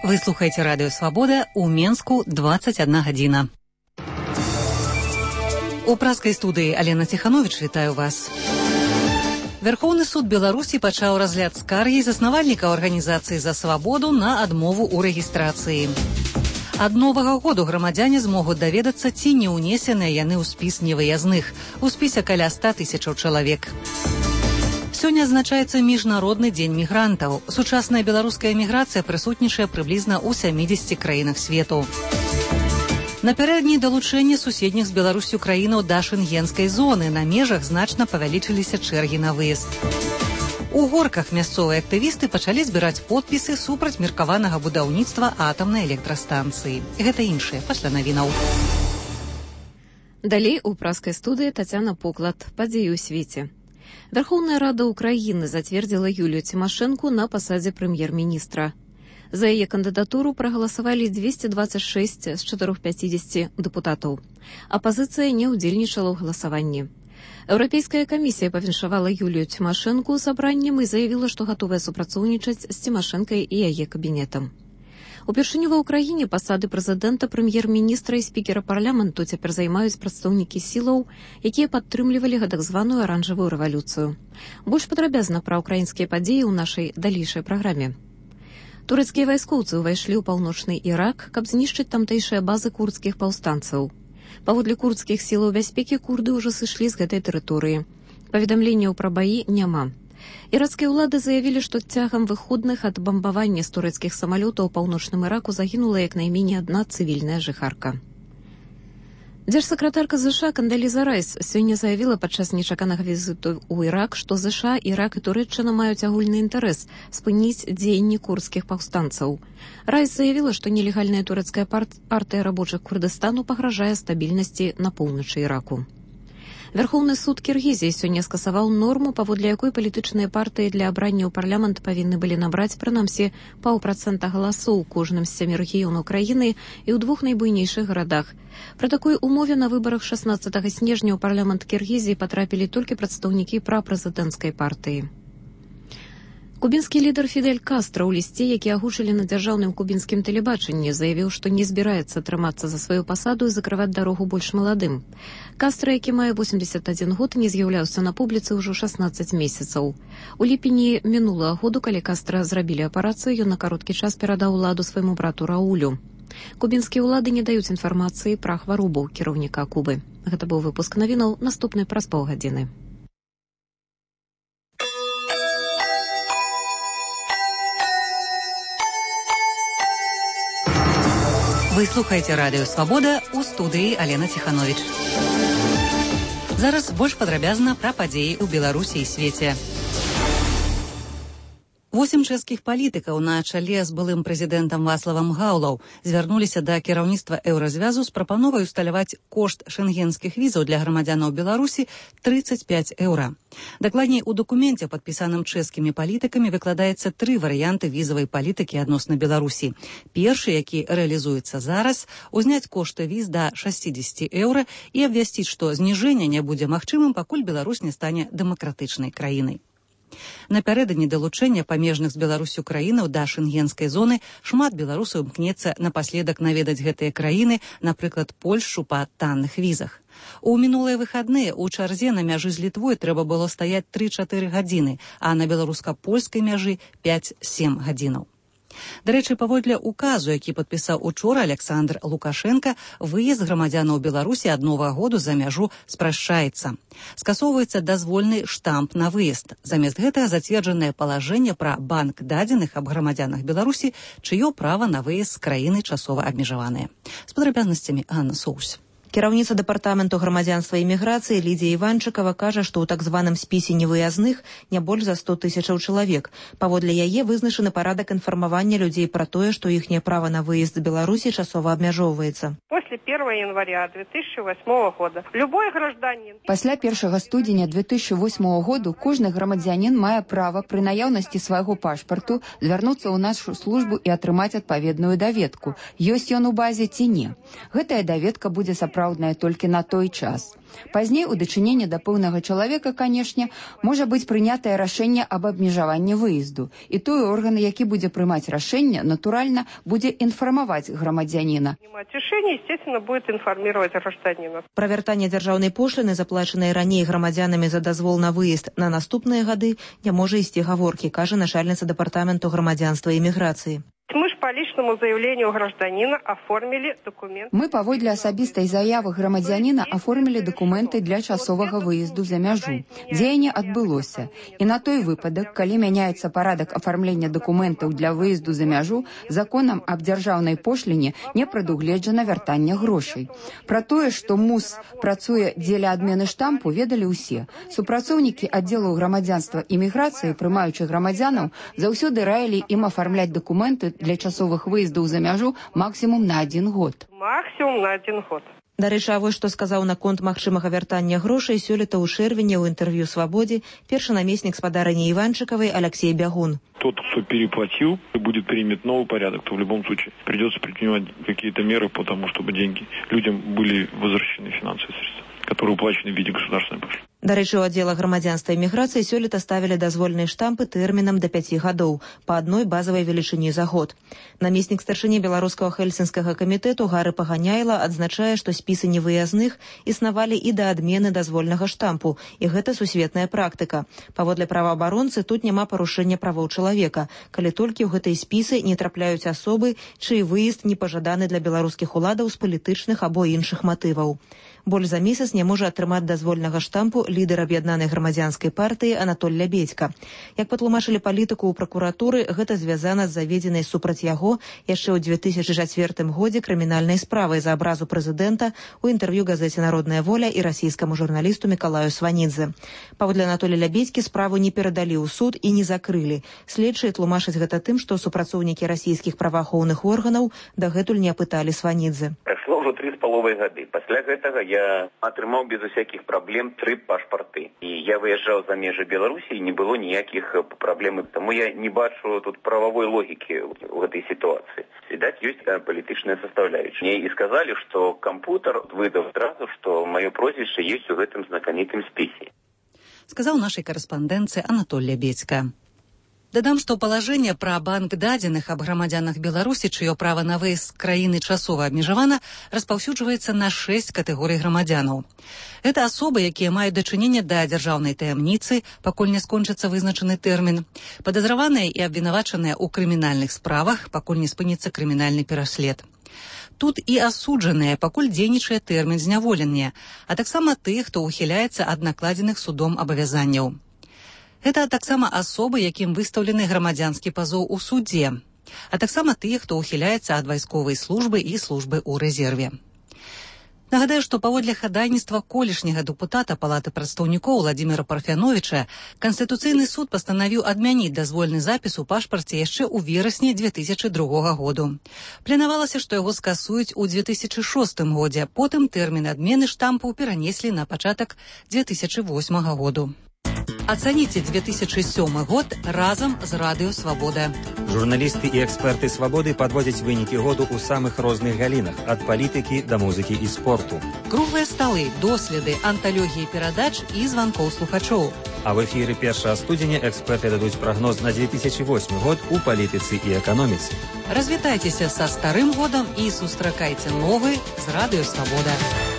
Вы слухаете радио «Свобода», у Менску 21 гадзіна. У праскай студыі Алена Тиханович вітаю вас. Верховны суд Беларусі пачаў разгляд скаргі заснавальніка арганізацыі «За свабоду» на адмову ў рэгістрацыі. Ад новага году грамадзяне змогуць даведацца, ці не ўнесеныя яны ў спіс невыязных. У спісе каля 100 000 чалавек. Сёння адзначаецца міжнародны дзень мігрантаў. Сучасная беларуская міграцыя прысутнічае прыблізна ў 70 краінах свету. Напярэдадні далучэння суседніх з Беларусю краінаў да шэнгенскай зоны на межах значна павялічыліся чэргі на выезд. У Горках мясцовыя актывісты пачалі збіраць подпісы супраць меркаванага будаўніцтва атамнай электрастанцыі. Гэта іншае пасля навінаў. Далей у праскай студыі Тацяна Поклад. Падзеі ў свеце. Верховная Рада Украины затвердила Юлию Тимошенко на посаде премьер-министра. За яе кандидатуру проголосовали 226 з 450 депутатов. Оппозиция не удзельнічала ў галасаванні. Еўрапейская камісія павіншавала Юлію Тимошенко сабраннем і заявила, што гатовая супрацоўнічаць з Тимошенкой і яе кабінетам. Упершыню ва ўкраіне пасады прэзідэнта, прэм'ер-міністра і спікера парламенту цяпер займаюць прадстаўнікі сілаў, якія падтрымлівалі так званую аранжавую рэвалюцыю. Больш падрабязна пра ўкраінскія падзеі ў нашай далейшай праграме. Турэцкія вайскоўцы ўвайшлі ў паўночны Ірак, каб знішчыць тамтэйшыя базы курдскіх паўстанцаў. Паводле курдскіх сілаў бяспекі курды ўжо сышлі з гэтай тэрыторыі. Паведамленняў пра баі няма. Іракскія ўлады заявілі, што цягам выходных ад бамбавання з турэцкіх самалётаў у паўночным Іраку загінула як найменей адна цывільная жыхарка. Дзяржсакратарка ЗША Кандаліза Райс сёння заявіла падчас нечаканага візіту ў Ірак, што ЗША, Ірак і Турэччына маюць агульны інтарэс спыніць дзеянні курдскіх паўстанцаў. Райс заявіла, што нелегальная турэцкая партыя рабочых Курдыстану пагражае стабільнасці на поўначы Іраку. Верховны суд Кіргізіі сёння скасаваў норму, паводле якой палітычныя партыі для абрання ў парламент павінны былі набраць прынамсі 0,5% галасоў кожным з 7 рэгіёнаў краіны і ў 2 найбуйнейшых гарадах. Пры такой умове на выбарах 16 снежня ў парламент Кіргізіі патрапілі толькі прадстаўнікі прапрэзідэнцкай партыі. Кубінскі лідар Фідель Кастра ў лісце, які агучылі на дзяржаўным кубінскім тэлебачанні, заявіў, што не збіраецца трымацца за сваю пасаду і закрываць дарогу больш маладым. Кастра, які мае 81 год, не з'яўляўся на публіцы ўжо 16 месяцаў. У ліпені мінулага году, калі Кастра зрабілі апарацыю, ён на кароткі час перадаў уладу свайму брату Раулю. Кубінскія ўлады не даюць інфармацыі пра хваробу кіраўніка Кубы. Гэта быў выпуск навінаў, наступны праз паўгадзіны. Вы слухаете радио «Свобода», у студыі Алена Тиханович. Зараз больш падрабязна пра падзеі ў Беларусі і свеце. 8 чэшскіх палітыкаў на чале з былым прэзідэнтам Вацлавам Гаўлаў звярнуліся да кіраўніцтва Еўразвязу з прапановай усталяваць кошт шэнгенскіх візаў для грамадзянаў Беларусі 35 еўра. Дакладней, у дакуменце, падпісаным чэшскімі палітыкамі, выкладаецца 3 варыянты візавай палітыкі адносна Беларусі. Першы, які рэалізуецца зараз, узняць кошты віз да 60 еўра і абвясціць, што зніжэнне не будзе магчымым, пакуль Беларусь не стане дэмакратычнай краінай. Напярэдадні далучэння памежных з Беларусю краінаў да шэнгенскай зоны шмат беларусаў імкнецца напаследак наведаць гэтыя краіны, напрыклад, Польшчу па танных візах. У мінулыя выхадныя ў чарзе на мяжы з Літвой трэба было стаяць 3-4 гадзіны, а на беларуска-польскай мяжы 5-7 гадзінаў. Дарэчы, паводле указу, які падпісаў учора Александр Лукашенко, выезд грамадзянаў Беларусі ад новага году за мяжу спрашчаецца. Скасоўваецца дазвольны штамп на выезд. Замест гэтага зацверджанае палажэнне пра банк дадзеных аб грамадзянах Беларусі, чыё права на выезд з краіны часова абмежаванае. З падрабязнасцямі Анна Соус. Кіраўніца дэпартаменту грамадзянства і міграцыі Лідія Іванчыкава кажа, што ў так званым спісе невыязных не больш за 100 000 чалавек. Паводле яе вызначаны парадак інфармавання людзей пра тое, што іхняе права на выезд з Беларусі часова абмяжоўваецца. После 1 января 2008 года любой гражданин... Пасля 1 студзеня 2008 году кожны грамадзянін мае права пры наяўнасці свайго пашпарту звярнуцца ў нашу службу і атрымаць адпаведную даведку. Ёсць ён у базе ці не. Гэтая даведка будзе сапраўдная сапраўдная толькі на той час. Пазней у дачыненні да пэўнага чалавека, канешне, можа быць прынятае рашэнне аб абмежаванні выезду. І той орган, які будзе прымаць рашэнне, натуральна, будзе інфармаваць грамадзяніна. Решение, естественно, будет информировать гражданина. Пра вяртанне дзяржаўнай пошліны, заплачанай раней грамадзянамі за дазвол на выезд на наступныя гады, не можа ісці гаворкі, кажа начальніца дэпартаменту грамадзянства і міграцыі. Мы ж по личному заявлению гражданина оформили документ. Мы паводле асабістай заявы грамадзяніна аформілі дакументы для часовага выезду за мяжу. Дзеянне адбылося. І на той выпадак, калі мяняецца парадак афармлення дакументаў для выезду за мяжу, законам аб дзяржаўнай пошліне не прадугледжана вяртанне грошай. Пра тое, што МУС працуе дзеля адмены штампу, ведалі ўсе. Супрацоўнікі аддзелу грамадзянства і міграцыі, прымаючых грамадзянаў, заўсёды раілі ім афармляць дакументы для часовых выездаў за мяжу максімум на 1 год. Максимум на 1 год. Дарэчы, а вось што сказаў наконт магчымага вяртання грошай сёлета ў чэрвені ў інтэрв'ю «Свабодзе» першы намеснік спадарыні Іванчыкавай Алексей Бягун. Тот, кто переплатил и будет принят новый порядок, то в любом случае придется предпринимать какие-то меры по тому, чтобы деньги людям были возвращены, финансовые средства, которые уплачены в виде государственной пошлины. Дарэчы, у аддзела грамадзянства і міграцыі сёлета ставілі дазвольныя штампы тэрмінам да 5 гадоў, па адной базавай велічыні за год. Намеснік старшыні беларускага хельсінскага камітэту Гары Паганяйла адзначае, што спісы невыязных існавалі і да адмены дазвольнага штампу, і гэта сусветная практыка. Паводле праваабаронцы, тут няма парушэння правоў чалавека, калі толькі ў гэтай спісы не трапляюць асобы, чый выезд не пажаданы для беларускіх уладаў з палітычных або іншых матываў. Больш за месяц не можа атрымаць дазвольнага штампу лідар аб'яднанай грамадзянскай партыі Анатоль Лябедзька. Як патлумачылі палітыку ў пракуратуры, гэта звязана з заведзенай супраць яго яшчэ ў 2004 годзе крымінальнай справай за абразу прэзідэнта у інтэрв'ю газеце «Народная воля» і расійскаму журналісту Мікалаю Сванідзе. Паводле Анатоля Лябедзькі справу не перадалі ў суд і не закрылі. Следчыя тлумачаць гэта тым, што супрацоўнікі расійскіх праваахоўных органаў дагэтуль не апыталі Сванідзе. Прайшло ўжо 3,5 гады. Пасля гэтага я атрымаў без усякіх праблем 3 пашпарты. І я выязджаў за межы Беларусі, і не было ніякіх праблем. Таму я не бачу тут правовой логікі ў гэтай сітуацыі. Відаць, ёсць палітычная составляющая. Мне і сказалі, што кампутер выдаў адразу, што маё прозвішча ёсць у гэтым знакамітым спісе. Сказаў нашай карэспандэнцыі Анатоль Лябедзька. Дадам, што палажэнне пра банк дадзеных аб грамадзянах Беларусі, чыё права на выезд з краіны часова абмежавана, распаўсюджваецца на 6 катэгорый грамадзянаў. Гэта асобы, якія маюць дачыненне да дзяржаўнай таямніцы, пакуль не скончыцца вызначаны тэрмін, падазраваныя і абвінавачаныя ў крымінальных справах, пакуль не спыніцца крымінальны пераслед. Тут і асуджаныя, пакуль дзейнічае тэрмін зняволення, а таксама тых, хто ухіляецца ад накладзеных судом абавязанняў. Гэта таксама асобы, якім выстаўлены грамадзянскі пазоў у судзе, а таксама тыя, хто ухіляецца ад вайсковай службы і службы ў рэзерве. Нагадаю, што паводле хадайніцтва колішняга дэпутата Палаты прадстаўнікоў Владзіміра Парфяновіча Канстытуцыйны суд пастанавіў адмяніць дазвольны запіс у пашпарце яшчэ ў верасні 2002 году. Планавалася, што яго скасуюць у 2006 годзе, потым тэрмін адмены штампу перанеслі на пачатак 2008 году. Ацаніце 2007 год разам з Радыё Свабода. Журналісты і эксперты Свабоды падводзяць вынікі году ў самых розных галінах, ад палітыкі да музыкі і спорту. Круглыя сталы, доследы, анталогіі перадач і званкоў слухачоў. А в эфіры 1 студзеня эксперты дадуць прагноз на 2008 год у палітыцы і эканоміцы. Развітайцеся са старым годам і сустракайце новы з Радыё Свабода.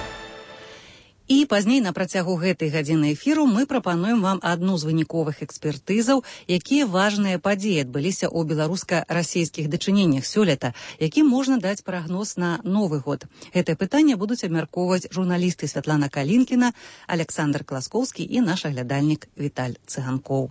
І пазней на працягу гэтай гадзіны эфіру мы прапануем вам адну з выніковых экспертызаў, якія важныя падзеі адбыліся ў беларуска-расійскіх дачыненнях сёлета, якім можна даць прагноз на новы год. Гэтае пытанне будуць абмяркоўваць журналісты Святлана Калінкіна, Александр Класкоўскі і наш аглядальнік Віталь Цыганкоў.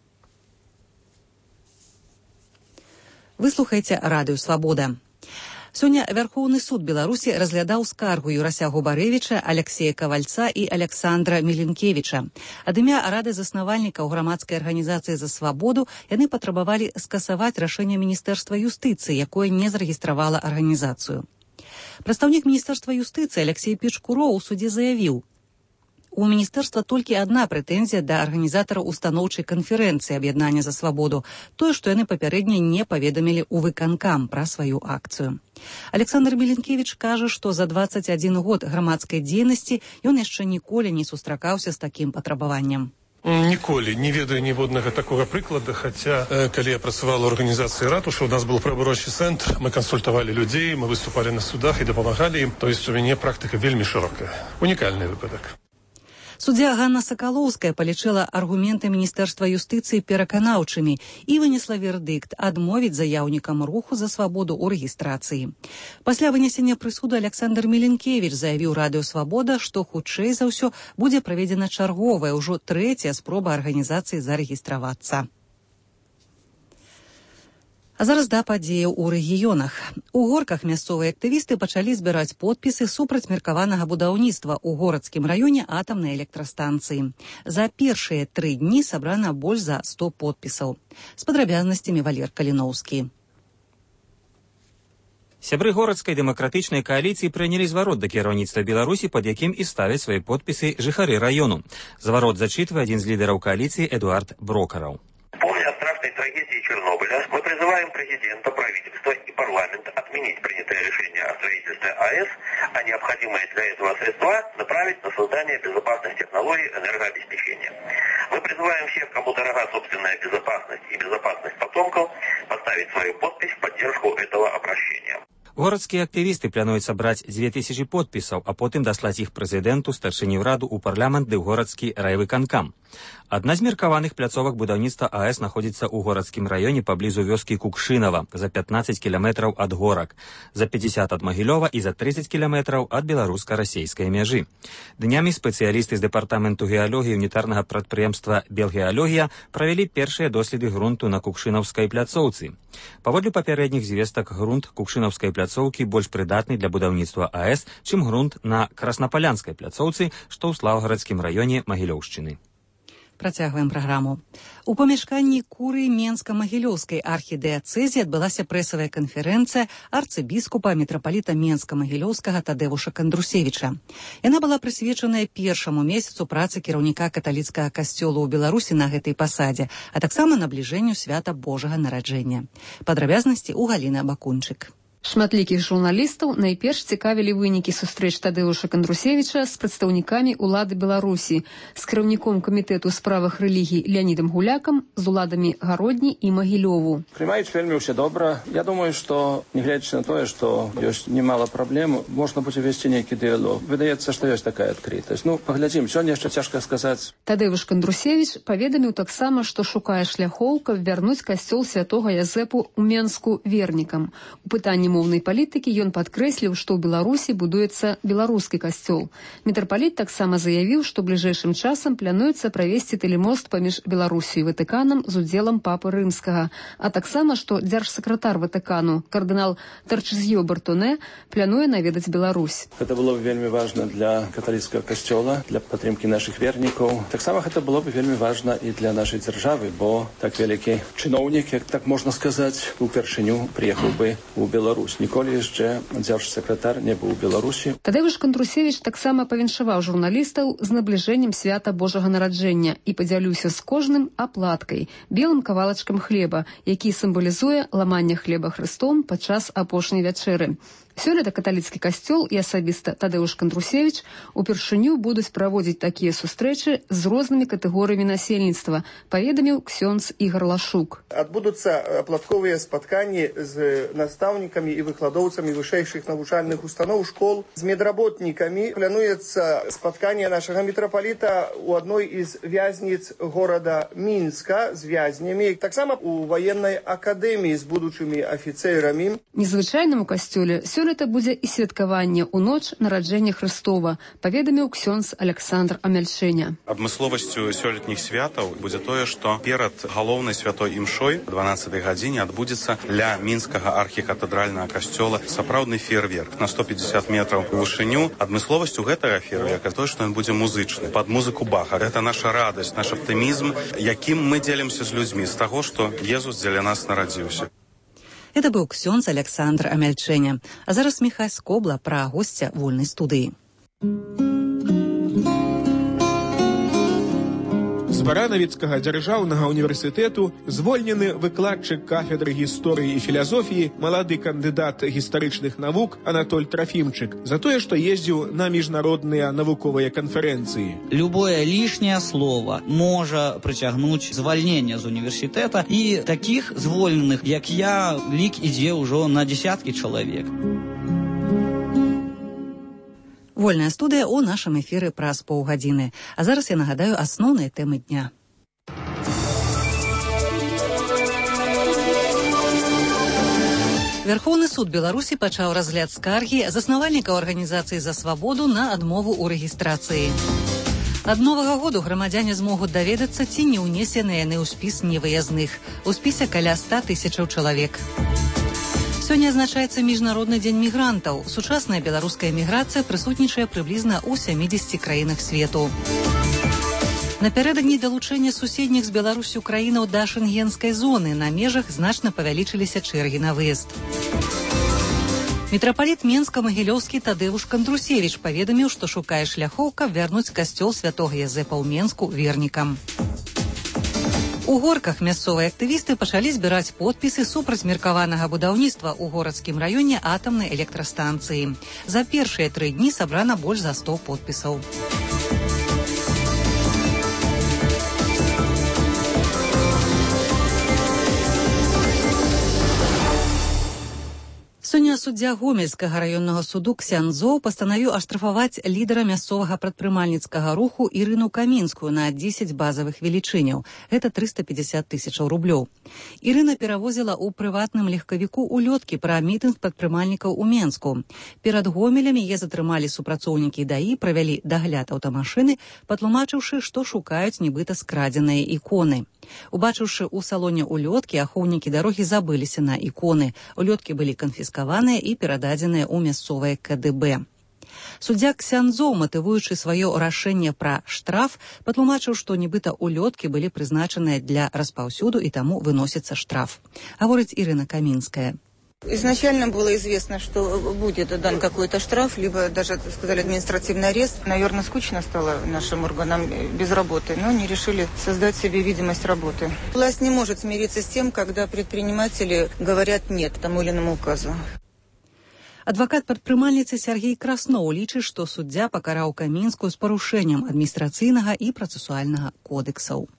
Вы слухаеце Радыё Свабода. Сёння Вярхоўны суд Беларусі разглядаў скаргу Юрася Губарэвіча, Алексея Кавальца і Александра Міленкевіча. Ад імя рады заснавальнікаў грамадскай арганізацыі «За свабоду» яны патрабавалі скасаваць рашэнне Міністэрства юстыцыі, якое не зарэгістравала арганізацыю. Прадстаўнік Міністэрства юстыцыі Алексей Печкуроў у судзе заявіў: У міністэрства толькі адна прэтэнзія да арганізатараў устаноўчай канферэнцыі аб'яднання за свабоду, тое, што яны папярэдне не паведамілі ў выканкам пра сваю акцыю. Александр Міленкевіч кажа, што за 21 год грамадскай дзейнасці ён яшчэ ніколі не сустракаўся з такім патрабаваннем. Ніколі не ведаю ніводнага такога прыклада, хаця, калі я працавала ў арганізацыі ратушы, у нас был правабарончы цэнтр, мы кансультавалі людзей, мы выступалі на судах і дапамагалі ім, то есть у мяне практыка вельмі шырокая. Унікальны выпадак. Суддзя Ганна Сакалоўская палічыла аргументы Міністэрства юстыцыі пераканаўчымі і вынесла вердыкт адмовіць заяўнікам руху за свабоду ў рэгістрацыі. Пасля вынесення прысуду Александр Міленкевіч заявіў радыё «Свабода», што хутчэй за ўсё будзе праведзена чарговая, ўжо трэцяя спроба арганізацыі зарэгістравацца. А зараз да падзеяў у рэгіёнах. У Горках мясцовыя актывісты пачалі збіраць подпісы супраць меркаванага будаўніцтва ў горадскім раёне атамнай электрастанцыі. За першыя 3 дні сабрана больш за 100 подпісаў. З падрабязнасцямі Валер Каліноўскі. Сябры горадскай дэмакратычнай кааліцыі прынялі зварот да кіраўніцтва Беларусі, пад якім і ставяць свае подпісы жыхары раёну. Зварот зачытвае адзін з лідараў кааліцыі Эдуард Брокараў. Помня о страшной трагедии Чернобыля, мы призываем президента, правительство и парламент отменить принятое решение о строительстве АЭС, а необходимые для этого средства направить на создание безопасных технологий энергообеспечения. Мы призываем всех, кому дорога собственная безопасность и безопасность потомков, поставить свою подпись в поддержку этого обращения. Горадскія актывісты плануюць сабраць 2000 подпісаў, а потым даслаць іх прэзідэнту, старшыні ўраду ў парламент ды ў горадскі райвыканкам. Адна з меркаваных пляцовак будаўніцтва АЭС знаходзіцца ў горадскім раёне паблізу вёскі Кукшынава, за 15 кіламетраў ад Горак, за 50 ад Магілёва і за 30 кіламетраў ад беларуска-расейскай мяжы. Днямі спецыялісты з дэпартаменту геалогіі унітарнага прадпрыемства «Белгеалогія» правялі першыя доследы грунту на Кукшынаўскай пляцоўцы. Паводле папярэдніх звестак, грунт Кукшынаўскай пляцоўкі больш прыдатны для будаўніцтва АЭС, чым грунт на Краснапалянскай пляцоўцы, што ў Слаўгарадскім раёне Магілёўшчыны. Працягваем праграму. У памяшканні курыі Менска-Магілёўскай архідыяцэзі адбылася прэсавая канферэнцыя арцыбіскупа мітрапаліта Менска-Магілёўскага Тадэвуша Кандрусевіча. Яна была прысвечаная першаму месяцу працы кіраўніка каталіцкага касцёла ў Беларусі на гэтай пасадзе, а таксама набліжэнню свята Божага нараджэння. Падрабязнасці ў Галіны Абакунчык. Шматлікіх журналістаў найперш цікавілі вынікі сустрэч Тадэуша Кандрусевіча з прадстаўнікамі ўлады Беларусі, з кіраўніком камітэту ў справах рэлігій Леонідам Гулякам, з уладамі Гародні і Магілёву. Прымаюць вельмі ўсе добра. Я думаю, што, нягледзячы на тое, што ёсць немало праблем, можна будзе весці нейкі дыялог. Выдаецца, што ёсць такая адкрытасць. Паглядзім, сёння яшчэ цяжка сказаць. Тадэуш Кандрусевіч паведаміў таксама, што шукае шляхоў, каб вярнуць касцёл святога Язэпу ў Менску вернікам. У пытанні моўнай палітыкі ён падкрэсліў, што ў Беларусі будуецца беларускі касцёл. Мітрапаліт таксама заявіў, што бліжэйшым часам плануецца правесці тэлемост паміж Беларусю і Ватыканам з удзелам папы рымскага, а таксама, што дзяржсакратар Ватыкану, кардынал Тарчызьё Бартоне, плануе наведаць Беларусь. Гэта было б вельмі важна для каталіцкага касцёла, для падтрымкі нашых вернікаў. Таксама гэта было б вельмі важна і для нашай дзяржавы, бо так вялікі чыноўнік, як так можна сказаць, упершыню прыехаў бы ў Беларусь. Ніколі яшчэ дзяржсакратар не быў у Беларусі. Тадэуш Кандрусевіч таксама павіншаваў журналістаў з набліжэннем свята Божага нараджэння і падзяліўся з кожным аплаткай, белым кавалачкам хлеба, які сімвалізуе ламанне хлеба Хрыстом падчас апошняй вячэры. Сёлета каталіцкі касцёл і асабіста Тадэуш Кандрусевіч упершыню будуць праводзіць такія сустрэчы з рознымі катэгорыямі насельніцтва, паведаміў ксёндз Ігар Лашук. Адбудуцца аплатковыя спатканні з настаўнікамі і выкладоўцамі вышэйшых навучальных устаноў, школ, з медработнікамі. Плануецца спатканне нашага мітрапаліта ў адной з вязніц горада Мінска з вязнямі, таксама у ваеннай акадэміі з будучымі афіцэрамі. Незвычайнаму касцёле сёлета будзе і святкаванне ў ноч нараджэння Хрыстова, паведаміў ксёндз Александр Амяльшэня. Абмысловасцю сёлетніх святаў будзе тое, што перад галоўнай святой імшой 12-й гадзіне адбудзецца ля мінскага архікатэдральнага касцёла сапраўдны феерверк на 150 метраў у вышыню. Адмысловасцю гэтага феерверка тое, што ён будзе музычны, пад музыку Баха. Гэта наша радасць, наш аптымізм, якім мы дзелімся з людзьмі, з таго, што Езус дзеля нас нарадзіўся. Это быў ксёндз Александр Амяльчэня. А зараз Міхась Скобла пра госця вольнай студыі. Баранавіцкага дзяржаўнага універсітэту, звольнены выкладчык кафедры гісторыі і філасофіі, малады кандыдат гістарычных навук Анатоль Трафімчык, за тое, што ездзіў на міжнародныя навуковыя канферэнцыі. Любое лишнее слово можа прыцягнуць звальнення з універсітэта, і такіх звольненых, як я, лік ідзе ўжо на десяткі чалавек. Вольная студыя ў нашым эфіры праз паўгадзіны. А зараз я нагадаю асноўныя тэмы дня. Верховны суд Беларусі пачаў разгляд скаргі заснавальнікаў арганізацыі «За свабоду» на адмову ў рэгістрацыі. Ад новага году грамадзяне змогуць даведацца, ці не ўнесены яны ў спіс невыязных. У спісе каля 100 000 чалавек. Сёння адзначаецца Міжнародны дзень мігрантаў. Сучасная беларуская міграцыя прысутнічае прыблізна ў 70 краінах свету. Напярэдадні далучэння суседніх з Беларусю краінаў да шэнгенскай зоны на межах значна павялічыліся чэргі на выезд. Мітрапаліт Менска-Магілёўскі Тадеуш Кандрусевіч паведаміў, што шукае шляхоў, каб вярнуць касцёл святога Язэпа ў Менску вернікам. У Горках мясцовыя актывісты пачалі збіраць подпісы супраць меркаванага будаўніцтва ў горадскім раёне атамнай электрастанцыі. За першыя 3 дні сабрана больш за 100 подпісаў. Сёння суддзя Гомельскага раённага суду Ксяндзоў пастанавіў аштрафаваць лідара мясцовага прадпрымальніцкага руху Ірыну Камінскую на 10 базавых велічыняў. Гэта 350 000 рублёў. Ірына перавозіла ў прыватным легкавіку улёткі пра мітынг прадпрымальнікаў у Менску. Перад Гомелем яе затрымалі супрацоўнікі ДАІ, правялі дагляд аўтамашыны, патлумачыўшы, што шукаюць нібыта скрадзеныя іконы. Убачыўшы ў салоне улёткі, ахоўнікі дарогі забыліся на іконы. Улёткі былі канфіскаваныя і перададзеныя ў мясцовае КДБ. Суддзя Ксяндзоў, матывуючы сваё рашэнне пра штраф, патлумачыў, што нібыта улёткі былі прызначаныя для распаўсюду і таму выносіцца штраф. Гаворыць Ірына Камінская. Изначально было известно, что будет дан какой-то штраф, либо даже, сказали, административный арест. Наверное, скучно стало нашим органам без работы, но они решили создать себе видимость работы. Власть не может смириться с тем, когда предприниматели говорят «нет» тому или иному указу. Адвакат прадпрымальніцы Сергей Красноў лічыць, што суддзя пакараў Камінскую з парушэннем адміністрацыйнага і працэсуальнага кодексаў.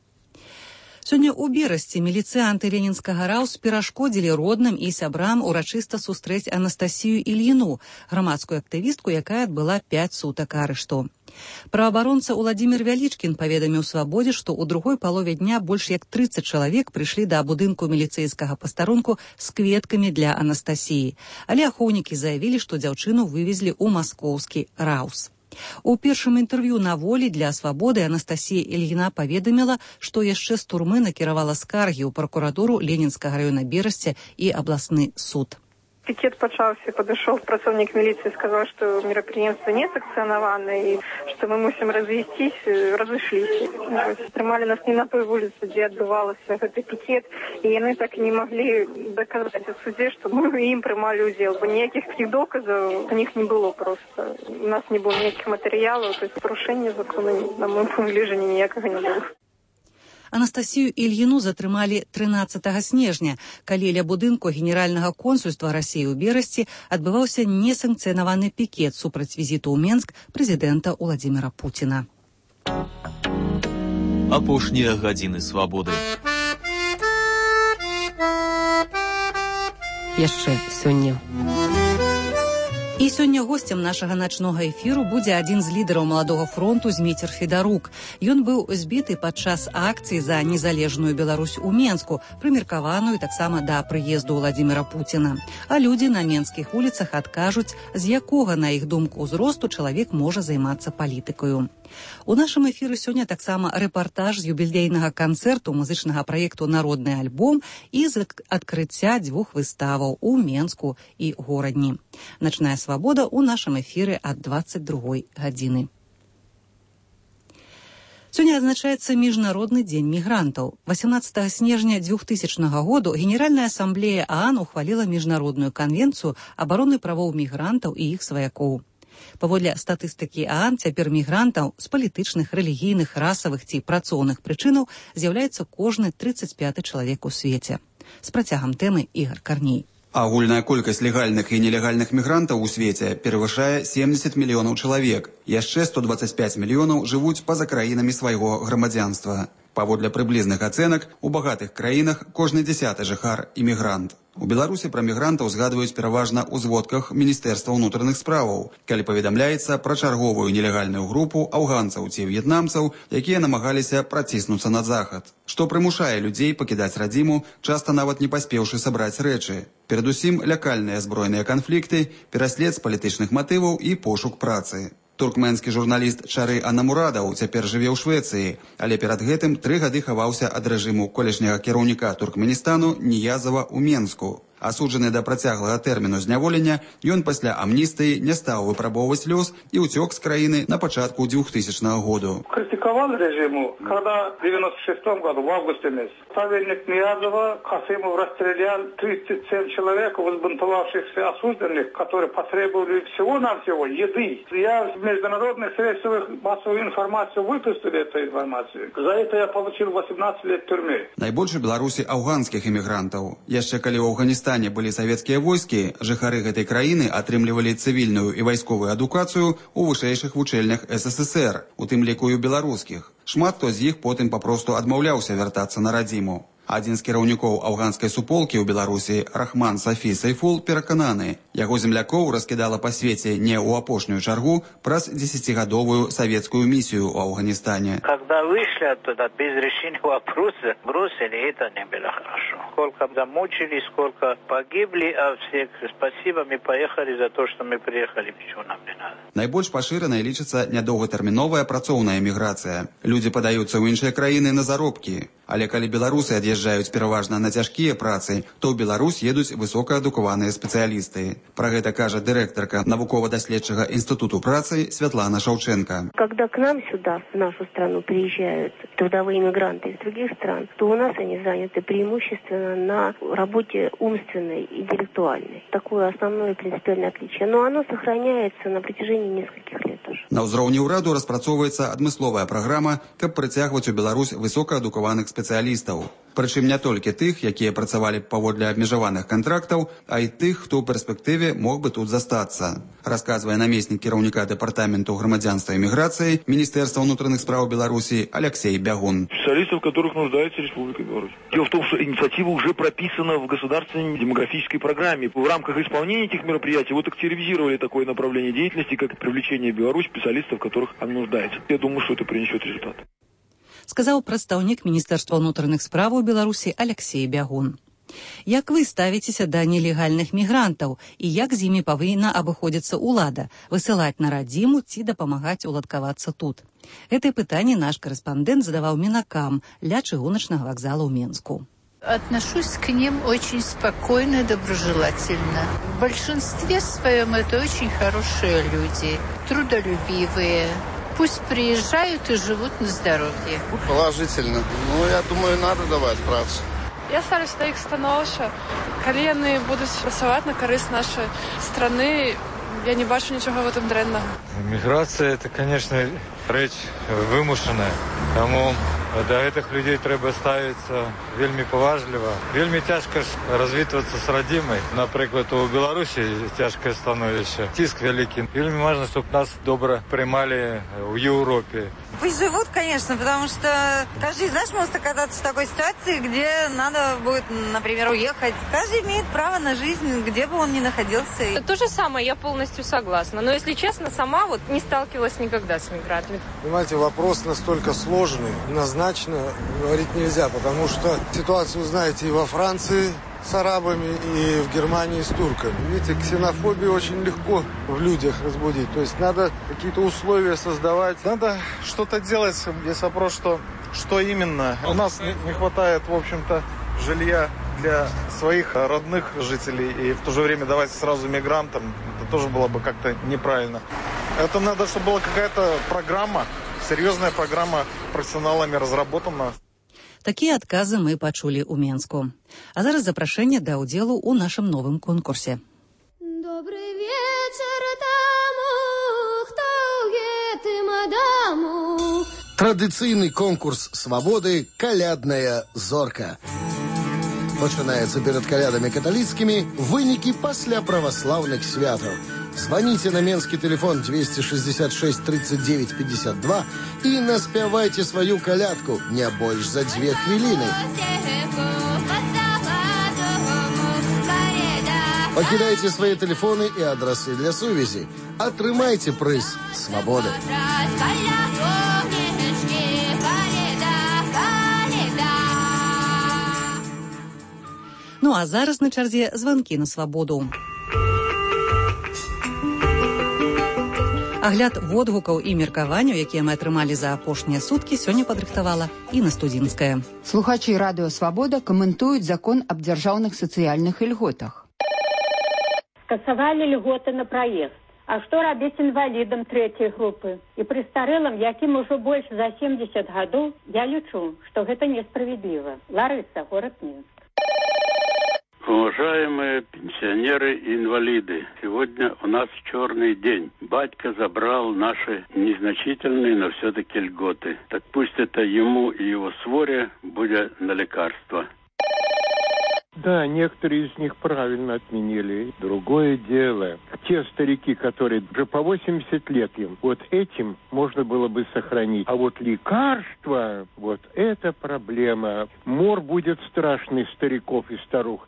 Сёння ў Берасці міліцыянты ленінскага РАУС перашкодзілі родным і сябрам урачыста сустрэць Анастасію Ільіну, грамадскую актывістку, якая адбыла 5 сутак арышту. Праабаронца Уладзімір Вялічкін паведаміў «Свабодзе», што ў другой палове дня больш як 30 чалавек прыйшлі да будынку міліцэйскага пастарунку з кветкамі для Анастасіі. Але ахоўнікі заявілі, што дзяўчыну вывезлі ў маскоўскі РАУС. У першым інтэрв'ю на волі для «Свабоды» Анастасія Ільіна паведаміла, што яшчэ з турмы накіравала скаргі ў пракуратуру Ленінскага раёна Берасця і абласны суд. Пикет пачаўся, падышоў працоўнік міліцыі, сказаў, што мерапрыемства не санкцыянавана і што мы мусім разышліся. Трымалі нас не на той вуліцы, дзе адбывалася гэты пікет, і яны так і не маглі даказаць у судзе, што мы ім прымалі ўдзел, бо ніякіх такіх доказаў у них не было просто. У нас не было ніякіх матэрыялаў, то есть парушэння закону, на моем пагледжанні, ніякага не было. Анастасію Ільіну затрымалі 13 снежня, калі ля будынку Генеральнага консульства Расіі ў Берасці адбываўся несанкцыянаваны пікет супраць візіту ў Менск прэзідэнта Уладзіміра Пуціна. Апошнія гадзіны свабоды. Яшчэ сёння. І сёння госцем нашага начнога эфіру будзе адзін з лідараў маладога фронту Зміцер Федарук. Ён быў збіты падчас акцыі за незалежную Беларусь у Менску, прымеркаваную таксама да прыезду Уладзіміра Пуціна. А людзі на менскіх вуліцах адкажуць, з якога, на іх думку, узросту чалавек можа займацца палітыкаю. У нашым эфіры сёння таксама рэпартаж з юбілейнага канцэрту музычнага праекту «Народны альбом» і з адкрыцця 2 выставаў у Менску і горадні. Начная свабода ў нашым эфіры ад 22 гадзіны. Сёння адзначаецца Міжнародны дзень мігрантаў. 18 снежня 2000 году Генеральная асамблея ААН ухваліла міжнародную канвенцыю абароны правоў мігрантаў і іх сваякоў. Паводле статыстыкі ААН, цяпер мігрантаў з палітычных, рэлігійных, расавых ці працоўных прычынаў з'яўляецца кожны 35-й чалавек у свеце. З працягам тэмы Ігор Карней. Агульная колькасць легальных і нелегальных мігрантаў у свеце перавышае 70 мільёнаў чалавек. Яшчэ 125 мільёнаў жывуць па-за краінамі свайго грамадзянства. Паводле прыблізных ацэнак, у багатых краінах кожны 10-й жыхар – імігрант. У Беларусі пра мігрантаў згадваюць пераважна ў зводках Міністэрства ўнутраных справаў, калі паведамляецца пра чарговую нелегальную групу афганцаў ці в'етнамцаў, якія намагаліся праціснуцца на захад. Што прымушае людзей пакідаць радзіму, часта нават не паспеўшы сабраць рэчы. Перадусім, лякальныя збройныя канфлікты, пераслед з палітычных матываў і пошук працы. Туркменскі журналіст Чары Анамурадаў цяпер жыве ў Швецыі, але перад гэтым 3 гады хаваўся ад рэжыму колішняга кіраўніка Туркменістану Ніязава ў Менску. Асуджаны да працяглага тэрміну зняволення, ён пасля амністыі не стаў выпрабоўваць лёс і ўцёк з краіны на пачатку 2000 году. Критиковал режиму, когда в 96 году, в августе месяце, ставленник Ниязова Касымов расстрелял 37 человек, возбунтовавшихся осужденных, которые потребовали всего-навсего еды. Я в международных средствах массовой информации выпустил эту информацию. За это я получил 18 лет тюрьмы. Найбольш у Беларусі афганскіх эмігрантаў. Яшчэ калі ў Афганістане былі савецкія войскі, жыхары гэтай краіны атрымлівалі цывільную і вайсковую адукацыю ў вышэйшых вучэльнях СССР, у тым ліку і беларускіх. Шмат хто з іх потым папросту адмаўляўся вяртацца на радзіму. Адзін з кіраўнікоў афганскай суполкі ў Беларусі, Рахман Сафі Сайфул, перакананы, яго землякоў раскідала па свеце не ў апошнюю чаргу праз 10-гадовую савецкую місію ў Афганістане. Когда вышли оттуда без решения вопроса, бросили, это не было хорошо. Сколько замучились, сколько погибли, а всех спасибо, мы поехали за то, что мы приехали, ничего нам не надо. Найбольш пашыранай лічыцца нядоўгатэрміновая працоўная міграцыя. Людзі падаюцца ў іншыя краіны на заробкі. Але калі беларусы ад'язджаюць пераважна на цяжкія працы, то ў Беларусь едуць высокаадукаваныя спецыялісты. Пра гэта кажа дырэктарка навукова-даследчага інстытуту працы Святлана Шаўченка. Когда к нам сюда, в нашу страну, приезжают трудовые мигранты из других стран, то у нас они заняты преимущественно на работе умственной, интеллектуальной. Такое основное принципиальное отличие. Но оно сохраняется на протяжении нескольких лет уже. На ўзроўні ўраду распрацоўваецца адмысловая праграма, каб прыцягваць у Беларусь высокаадукаваных спецыялістаў. Прычым не толькі тых, якія працавалі паводле абмежаваных кантрактаў, а і тых, хто ў перспектыве мог бы тут застацца, расказвае намеснік кіраўніка дэпартаменту грамадзянства і міграцыі Міністэрства ўнутраных спраў Беларусі Алексей Бягун. Специалистов, в которых нуждается Республика Беларусь. Дело в том, что инициатива уже прописана в государственной демографической программе. В рамках исполнения этих мероприятий вот активизировали такое направление деятельности, как привлечение в Беларусь специалистов, в которых она нуждается. Я думаю, что это принесет результат. Сказаў прадстаўнік Міністэрства ўнутраных справаў Беларусі Алексей Бягун. Як вы ставіцеся да нелегальных мігрантаў і як з імі павінна абыходзіцца ўлада, высылаць на радзіму ці дапамагаць уладкавацца тут? Гэтае пытанне наш корэспандэнт задаваў мінакам ля чыгуначнага вакзала ў Менску. Отношусь к ним очень спокойно и доброжелательно. В большинстве своем это очень хорошие люди, трудолюбивые. Пусть приезжают и живут на здоровье. Положительно. Ну, я думаю, надо давать працу. Я ставлюся да іх становішча. Калі яны будуць працаваць на карысць нашай страны, я не бачу нічога в этом дрэннага. Міграцыя – это, конечно, рэч вымушаная. Таму да гэтых людзей трэба ставіцца вельмі паважліва. Вельмі цяжка развітвацца з радзімай. Напрыклад, у Беларусі цяжкае становішча. Ціск вялікі. Вельмі важна, чтобы нас добра прымалі ў Европе. Пусть живут, конечно, потому что каждый из нас может оказаться в такой ситуации, где надо будет, например, уехать. Каждый имеет право на жизнь, где бы он ни находился. То же самое, я полностью согласна. Но, если честно, сама вот не сталкивалась никогда с мигрантами. Понимаете, вопрос настолько сложный, однозначно говорить нельзя, потому что ситуацию знаете и во Франции с арабами, и в Германии с турками. Видите, ксенофобию очень легко в людях разбудить. То есть надо какие-то условия создавать. Надо что-то делать. Здесь вопрос, что именно. У нас не хватает, в общем-то, жилья для своих родных жителей. И в то же время давать сразу мигрантам. Это тоже было бы как-то неправильно. Это надо, чтобы была какая-то программа, серьезная программа профессионалами разработана. Такія адказы мы пачулі ў Менску. А зараз запрашэнне да ўдзелу ў нашым новым конкурсе. Добрый вечер тому, Традыцыйны конкурс свабоды «Калядная зорка». Пачынаецца перад калядамі каталіцкімі, вынікі пасля праваслаўных святаў. Звоните на менскі телефон 266 39 52 и наспявайте свою калядку не больш за 2 хвилины. Покидайте свои телефоны и адресы для сувязі. Атрымайте прыз свободы. Ну а зараз на чарзе званкі на свабоду. Агляд водгукаў і меркаванняў, якія мы атрымалі за апошнія суткі, сёння падрыхтавала Інна Студзінская. Слухачы радыё «Свабода» каментуюць закон аб дзяржаўных сацыяльных ільготах. Скасавалі льготы на праезд. А што рабіць інвалідам трэцяй групы? І прыстарэлым, якім ужо больш за 70 гадоў, я лічу, што гэта несправядліва. Ларыса, город Минск. Уважаемые пенсионеры и инвалиды, сегодня у нас черный день. Батька забрал наши незначительные, но все-таки льготы. Так пусть это ему и его своре будет на лекарства. Да, некоторые из них правильно отменили. Другое дело, те старики, которые уже по 80 лет им, вот этим можно было бы сохранить. А вот лекарства, вот это проблема. Мор будет страшный стариков и старух.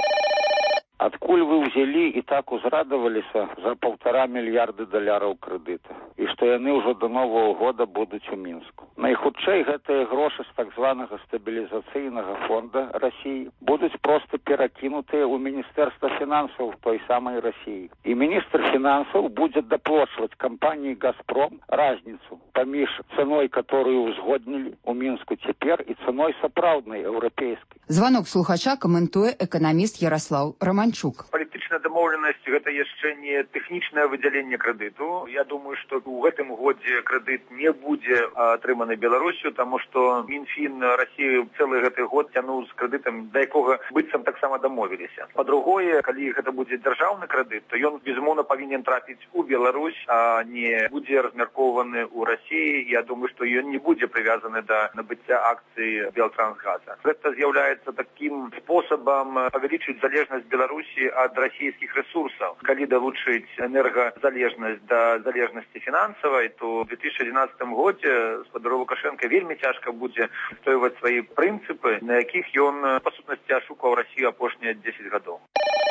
Адкуль вы ўзялі і так узрадаваліся за $1,5 мільярда крэдыта, і што яны ўжо до Нового года будуць у Мінску. Найхутчэй гэтыя грошы з так званага стабілізацыйнага фонда Расіі будуць проста перакінутыя ў Міністэрства фінансаў той самай Расіі. І міністр фінансаў будзе даплочваць кампаніі «Газпром» разніцу паміж цаной, которую узгоднілі ў Мінску цяпер, і цаной сапраўднай еўрапейскай. Званок слухача каментуе эканаміст Ярослав Романчук. Палітычная дамоўленасць – гэта яшчэ не тэхнічнае выдзяленне крэдыту. Я думаю, што ў гэтым годзе крэдыт не будзе атрыманы Беларусью, таму што Мінфін Расіі цэлы гэты год цянуў з крэдытам, да якога быццам таксама дамовіліся. Па-другое, калі гэта будзе дзяржаўны крэдыт, то ён, безумоўна, павінен трапіць у Беларусь, а не будзе размяркоўваны ў Расіі. Я думаю, што ён не будзе прывязаны да набыцця акцый Белтрансгаза. Гэта з'яўляецца такім спосабам павялічыць залежнасць Беларусі ад расійскіх ресурсаў. Калі далучыць энергазалежнасць да залежнасці фінансавай, то ў 2011 годзе спадару Лукашенка вельмі цяжка будзе адстойваць свае прынцыпы, на якіх ён, па сутнасці, ашукаў Расію апошнія 10 гадоў.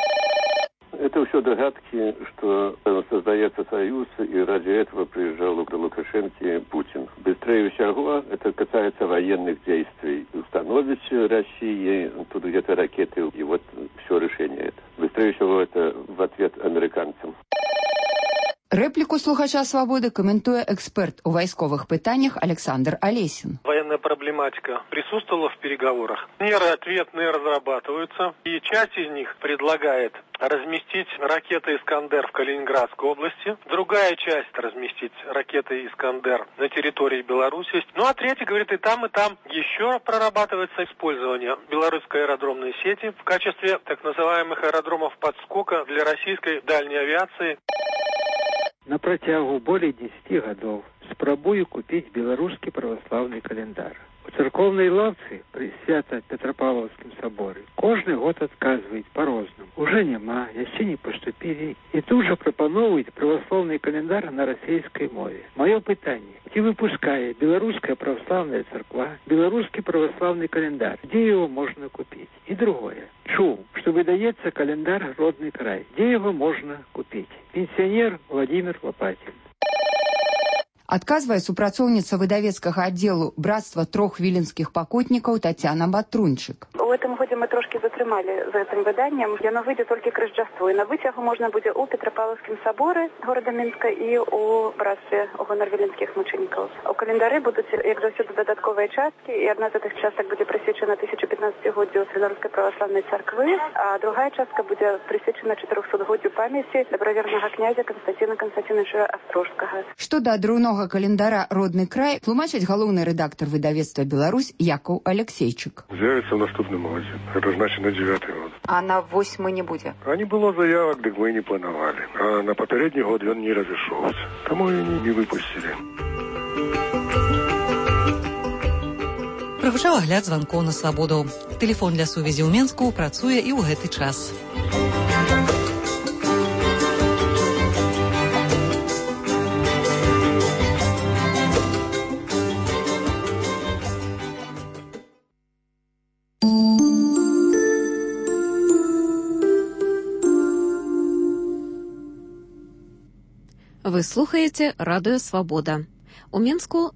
Это все догадки, что создается союз, и ради этого приезжал Лукашенко Путин. Быстрее всего это касается военных действий. Установить России тут где-то ракеты, и вот все решение это. Быстрее всего это в ответ американцам. Реплику слухача «Свободы» комментует эксперт о войсковых пытаниях Александр Олесин. Военная проблематика присутствовала в переговорах. Меры ответные разрабатываются, и часть из них предлагает разместить ракеты «Искандер» в Калининградской области, другая часть разместить ракеты «Искандер» на территории Беларуси. Ну а третья говорит, и там еще прорабатывается использование белорусской аэродромной сети в качестве так называемых аэродромов подскока для российской дальней авиации. На протягу более 10 годов спрабую купить белорусский православный календарь. У церковной лавцы при Свято-Петропавловском соборе кожный год отказывает по-розному. Уже нема, яще не поступили. И тут же пропановывают православный календарь на российской мове. Мое питание, где выпускает белорусская православная церква, белорусский православный календарь, где его можно купить? И другое. Чув, что выдается календарь «Родный край». Где его можно купить? Пенсионер Владимир Лопатин. Адказвае супрацоўніца выдавецкага аддзелу «Братства трох віленскіх пакутнікаў» Тацяна Батрунчык. У гэтым годзе мы трошки затрымалі за гэтым выданнем. Яно выйдзе толькі к Рождеству. І набыць яго можна будзе ў Петропавловскім саборы города Мінска і ў братстве у гонар віленскіх мучэнікаў. У календары будуць, як заўсёды, дадатковыя часткі, і адна з гэтых частак будзе прысвечана 1015-годдзю Беларускай праваслаўнай царквы, а другая частка будзе прысвечана 400-годдзю памяці добравернага князя Константина Константиновича Астрожскага. Што да адруйнога календара «Родный край» тлумачыць галоўны рэдактор выдавецтва «Беларусь» Якаў Алексейчык. З'явіцца ў наступным годзе. Гэта значит на 9-й год. А на 8-й не будзе? А не было заявак, дык мы не планавалі. А на папярэдні год ён не разышоўся. Таму і не выпусцілі. Пачаў агляд званкоў на свабоду. Тэлефон для сувязі ў Менску працуе і ў гэты час. Вы слухаеце радыё «Свабода». У Менску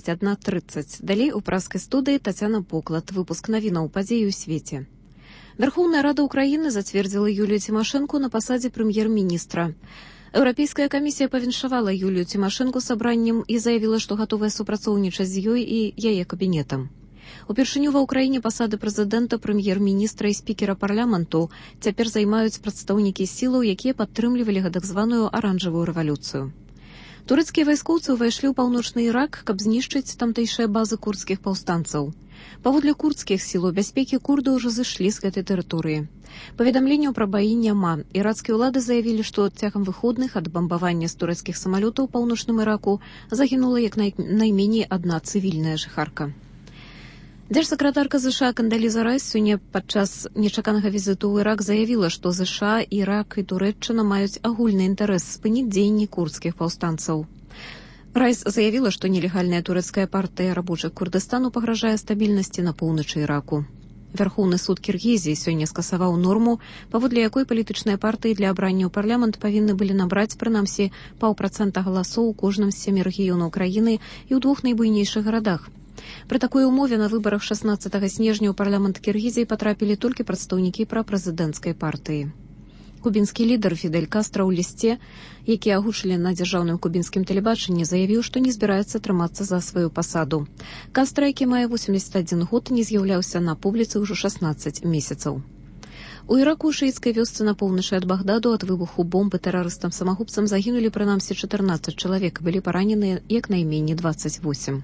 21:30. Далей у праскай студыі Тацяна Поклад. Выпуск навінаў падзей у свеце. Верховная Рада Украіны зацвердзіла Юлію Тимошенко на пасадзе прэм'ер-міністра. Еўрапейская камісія павіншавала Юлію Тимошенко сабраннем і заявіла, што гатовая супрацоўнічаць з ёй і яе кабінетам. Упершыню ва ўкраіне пасады прэзідэнта, прэм'ер-міністра і спікера парламенту цяпер займаюць прадстаўнікі сілаў, якія падтрымлівалі так званую аранжавую рэвалюцыю. Турэцкія вайскоўцы ўвайшлі ў паўночны Ірак, каб знішчыць тамтайшыя базы курдскіх паўстанцаў. Паводле курдскіх сілаў бяспекі курды ўжо зышлі з гэтай тэрыторыі. Паведамленняў пра баі няма. Ірацкія ўлады заявілі, што цягам выходных ад бамбавання з турэцкіх самалётаў у паўночным Іраку загінула як найменей адна цывільная жыхарка. Дзяржсакратарка США Кандаліза Райс сёння падчас нечаканага візіту ў Ірак заявіла, што США, Ірак і Турэччына маюць агульны інтарэс спыніць дзеянні курдскіх паўстанцаў. Райс заявіла, што нелегальная турэцкая партыя рабочых Курдыстану пагражае стабільнасці на поўначы Іраку. Верхоўны суд Кіргізіі сёння скасаваў норму, паводле якой палітычныя партыі для абрання ў парламент павінны былі набраць прынамсі 0,5% галасоў у кожным з 7 рэгіёнаў краіны і ў 2 найбуйнейшых гарадах. Пры такой умове на выбарах 16 снежня ў парламент Кіргізіі патрапілі толькі прадстаўнікі прапрэзідэнцкай партыі. Кубінскі лідар Фідель Кастра ў лісце, які агучылі на дзяржаўным кубінскім тэлебачанні, заявіў, што не збіраецца трымацца за сваю пасаду. Кастра, які мае 81 год, не з'яўляўся на публіцы ўжо 16 месяцаў. У Іраку, шыіцкай вёсцы на поўначы ад Багдаду, ад выбуху бомбы тэрарыстам-самагубцам загінулі прынамсі 14 чалавек, былі параненыя як найменей 28.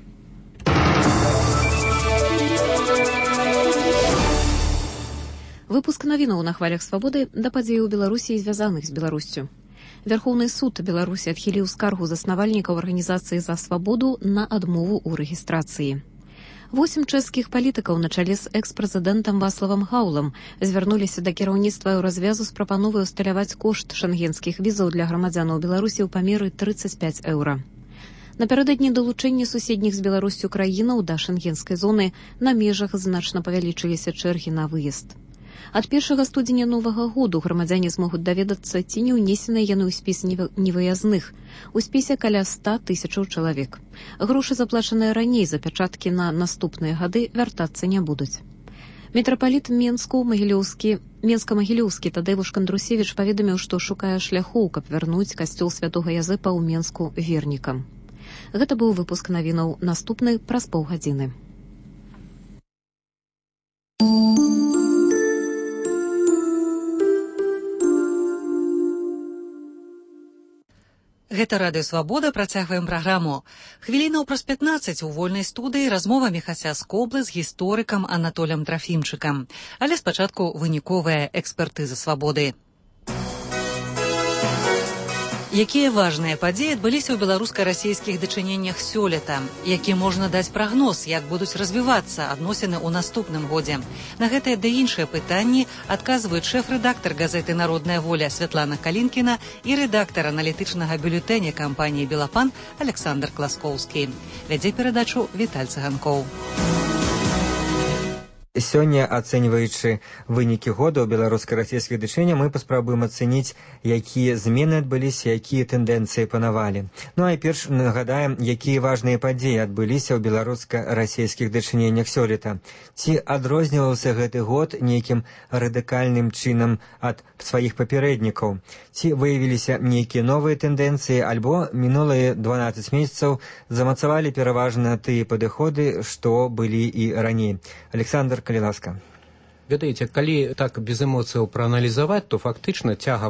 Выпуск навінаў на хвалях свабоды да падзеі ў Беларусі і звязаных з Беларуссю. Верхоўны суд Беларусі адхіліў скаргу заснавальнікаў арганізацыі «За свабоду» на адмову ў рэгістрацыі. 8 чэшскіх палітыкаў на чале з экс-прэзідэнтам Ваславам Гаулам звярнуліся да кіраўніцтва Еўразвязу з прапановай усталяваць кошт шэнгенскіх візаў для грамадзянаў Беларусі ў памеры 35 еўра. Напярэдадні далучэння суседніх з Беларуссю краінаў да шэнгенскай зоны на межах значна павялічыліся чэргі на выезд. Ад 1 студзеня новага году грамадзяне змогуць даведацца, ці не ўнесеныя яны ў спіс невыязных. У спісе каля 100 000 чалавек. Грошы, заплачаныя раней за пячаткі на наступныя гады, вяртацца не будуць. Мітрапаліт Менска-Магілёўскі Тадзеўш Кандрусевіч паведаміў, што шукае шляхоў, каб вярнуць касцёл святога Язэпа ў Менску вернікам. Гэта быў выпуск навінаў, наступны праз паўгадзіны. Гэта радыё «Свабода», працягваем праграму. Хвілінаў праз 15 у вольнай студыі размова Міхася Скоблы з гісторыкам Анатолем Трафімчыкам. Але спачатку выніковая экспертыза «Свабоды». Якія важныя падзеі адбыліся ў беларуска-расійскіх дачыненнях сёлета? Які можна даць прагноз, як будуць развівацца адносіны ў наступным годзе? На гэтыя ды іншыя пытанні адказваюць шэф-рэдактар газеты «Народная воля» Святлана Калінкіна і рэдактар аналітычнага бюлетэня кампаніі «Белапан» Александр Класкоўскі. Вядзе перадачу Віталь Цыганкоў. Сёння, ацэньваючы вынікі года ў беларуска-расійскіх дачыненнях, мы паспрабуем ацэніць, якія змены адбыліся, якія тэндэнцыі панавалі. Ну а перш нагадаем, якія важныя падзеі адбыліся ў беларуска-расійскіх дачыненнях сёлета. Ці адрозніваўся гэты год нейкім радыкальным чынам ад сваіх папярэднікаў? Ці выявіліся нейкія новыя тэндэнцыі, альбо мінулыя 12 месяцаў замацавалі пераважна тыя падыходы, што былі і раней? Александр, калі ласка. Ведаеце, калі так без эмоцыяў прааналізаваць, то фактычна цягам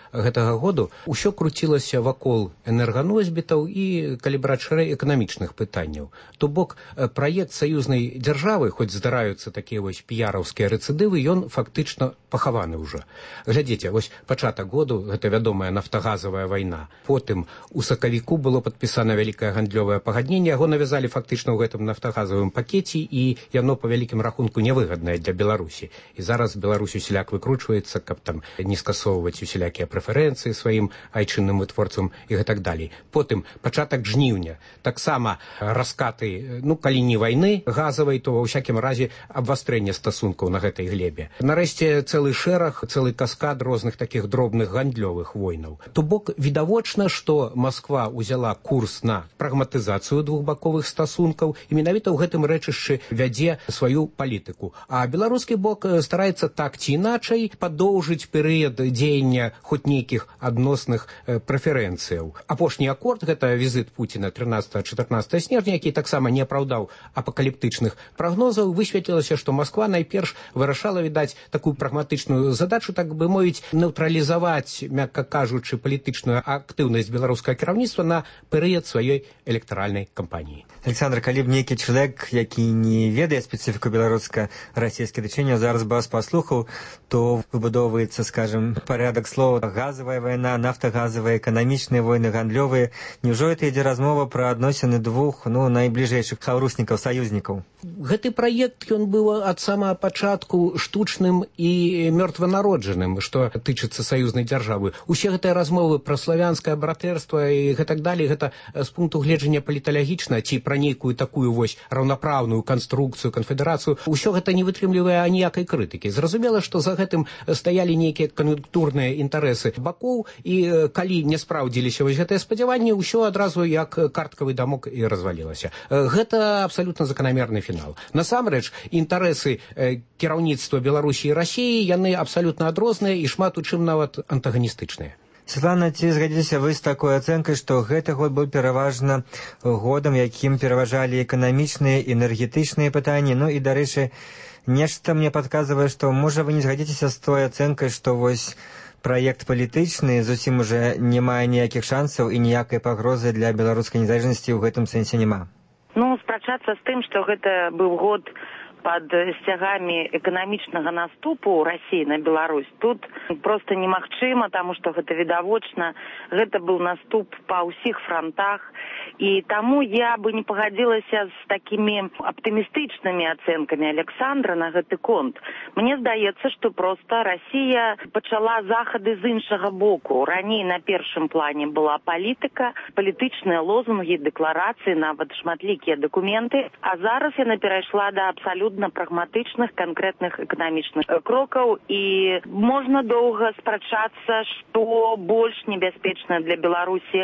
гэтага году ўсё круцілася вакол энерганосьбітаў і, калі браць шырэй, эканамічных пытанняў. То бок, праект саюзнай дзяржавы, хоць здараюцца такія вось піяраўскія рэцыдывы, ён фактычна пахаваны ўжо. Глядзіце, вось пачатак году, гэта вядомая нафтагазавая вайна. Потым у сакавіку было падпісана вялікае гандлёвае пагадненне, яго навязалі фактычна ў гэтым нафтагазавым пакеце, і яно па вялікім рахунку невыгаднае для Беларусі. І зараз Беларусь усяляк выкручваецца, каб там не скасоўваць усялякія прэферэнцыі сваім айчынным вытворцам і гэтак далей. Потым пачатак жніўня. Таксама раскаты, калі не вайны газавай, то ва ўсякім разе абвастрэнне стасункаў на гэтай глебе. Нарэшце цэлы шэраг, цэлы каскад розных такіх дробных гандлёвых войнаў. То бок відавочна, што Масква ўзяла курс на прагматызацыю двухбаковых стасункаў і менавіта ў гэтым рэчышчы вядзе сваю палітыку. А беларускі бок стараецца так ці іначай падоўжыць перыяд дзеяння хоць нейкіх адносных прэферэнцыяў. Апошні акорд, гэта візіт Пуціна 13-14 снежня, які таксама не апраўдаў апакаліптычных прагнозаў, высветлілася, што Масква найперш вырашала, відаць, такую прагматычную задачу, так бы мовіць, нейтралізаваць, мякка кажучы, палітычную актыўнасць беларускага кіраўніцтва на перыяд сваёй электаральнай кампаніі. Александр, калі б нейкі чалавек, які не ведае спецыфіку беларуска-расійскіх дачынняў, зараз бы вас паслухаў, то выбудоўваецца, скажем, парядак слоў: газавая вайна, нафтагазавая, эканамічныя войны, гандлёвыя. Няўжо гэта ідзе размова пра адносіны двух найбліжэйшых хаўруснікаў, саюзнікаў? Гэты праект, ён быў ад самага пачатку штучным і мёртванароджаным, што тычыцца саюзнай дзяржавы. Усе гэтыя размовы пра славянскае братэрства і гэтак далей, гэта з пункту гледжання паліталагічна ці пра нейкую такую вось раўнапраўную канструкцыю, канфедэрацыю, усё гэта не вытрымлівае аніякай крытыкі. Зразумела, што за гэтым стаялі нейкія кан'юнктурныя інтарэсы бакоў, і калі не спраўдзіліся вось гэтыя спадзяванні, ўсё адразу як карткавы дамок і развалілася. Гэта абсалютна заканамерны фінал. Насамрэч, інтарэсы кіраўніцтва Беларусі і Расіі, яны абсалютна адрозныя і шмат у чым нават антаганістычныя. Святлана, ці згадзіцеся вы з такой ацэнкай, што гэты год быў пераважна годам, якім пераважалі эканамічныя і энергетычныя пытанні? І, дарэчы, нешта мне падказвае, што, можа, вы не згадзіцеся з той ацэнкай, што вось праект палітычны зусім уже не мае ніякіх шансаў і ніякай пагрозы для беларускай незалежнасці ў гэтым сэнсе няма? Спрачацца з тым, што гэта быў год пад сцягамі эканамічнага наступу Расіі на Беларусь, тут проста немагчыма, таму што гэта відавочна, гэта быў наступ па ўсіх франтах, і таму я бы не пагадзілася з такімі аптымістычнымі ацэнкамі Александра на гэты конт. Мне здаецца, што проста Расія пачала захады з іншага боку. Раней на першым плане была палітыка, палітычныя лозунгі, дэкларацыі, нават шматлікія дакументы, а зараз яна перайшла да абсалютна прагматычных, канкрэтных эканамічных крокаў, і можна доўга спрачацца, што больш небяспечна для Беларусі: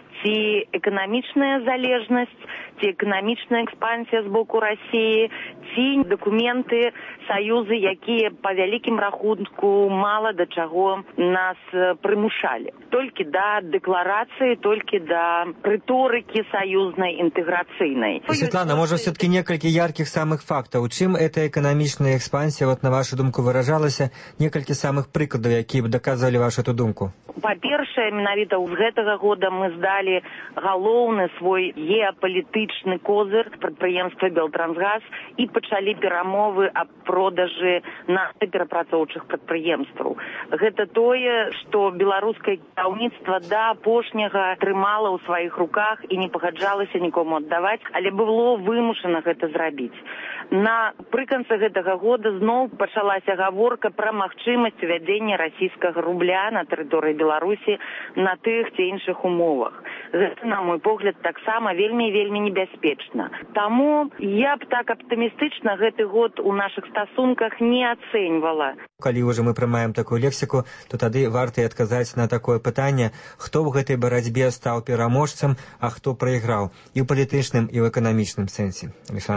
ці эканамічная залежнасць, ці эканамічная экспансія з боку Расіі, ці дакументы, саюзы, якія па вялікім рахунку мала да чаго нас прымушалі. Толькі да дэкларацыі, толькі да рыторыкі саюзнай інтэграцыйнай. Святлана, можа, все-таки некалькі яркіх самых фактаў. Чым эта эканамічная экспансія, на вашу думку, выражалася? Некалькі самых прыкладаў, якія б даказвалі вашу эту думку. Па-першае, менавіта з гэтага года мы здалі галоўны свой геапалітычны козыр прадпрыемства Белтрансгаз і пачалі перамовы аб продажы нафтаперапрацоўчых прадпрыемстваў. Гэта тое, што беларускае кіраўніцтва да апошняга трымала ў сваіх руках і не пагаджалася нікому аддаваць, але было вымушана гэта зрабіць. Напрыканцы гэтага года зноў пачалася гаворка пра магчымасць увядзення расійскага рубля на тэрыторыі Беларусі на тых ці іншых умовах. Гэта, на мой погляд, таксама вельмі і вельмі небяспечна. Таму я б так аптымістычна гэты год у нашых стасунках не ацэньвала. Калі ўжо мы прымаем такую лексіку, то тады варта і адказаць на такое пытанне: хто ў гэтай барацьбе стаў пераможцам, а хто прайграў і ў палітычным, і ў эканамічным сэнсе? Александр.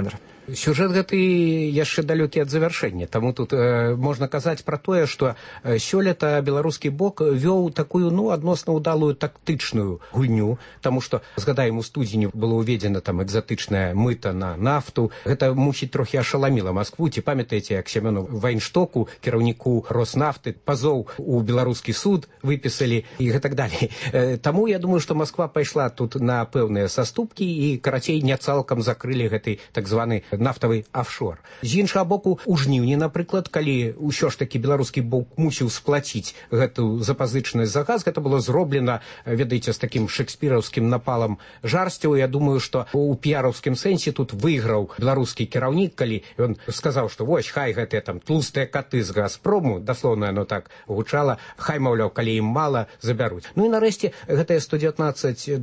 Сюжэт гэты яшчэ далёкі ад завяршэння, таму тут можна казаць пра тое, што сёлета беларускі бок вёў такую адносна ўдалую тактычную гульню, таму што, згадаем, у студзені было ўведзена там экзатычная мыта на нафту. Гэта, мусіць, трохі ашаламіла Маскву. Ці памятаеце, як Семёну Вайнштоку, кіраўніку Роснафты, пазоў у беларускі суд выпісалі і гэтак далей. Таму я думаю, што Масква пайшла тут на пэўныя саступкі і, карацей, не цалкам закрылі гэты так званы нафтавый офшор. З іншага боку, у жніўні, напрыклад, калі ўсё ж такі беларускі бок мусіў сплаціць гэту запазычанасць за газ, гэта было зроблена, ведаеце, з такім шекспіраўскім напалам жарсцяў. Я думаю, што у піяраўскім сэнсе тут выйграў беларускі кіраўнік, калі ён сказаў, што вось, хай гэтыя там тлустыя каты з Газпрому, даслоўна яно так гучала, хай, маўляў, калі ім мала, забяруць. Ну і нарэшце, гэтыя $119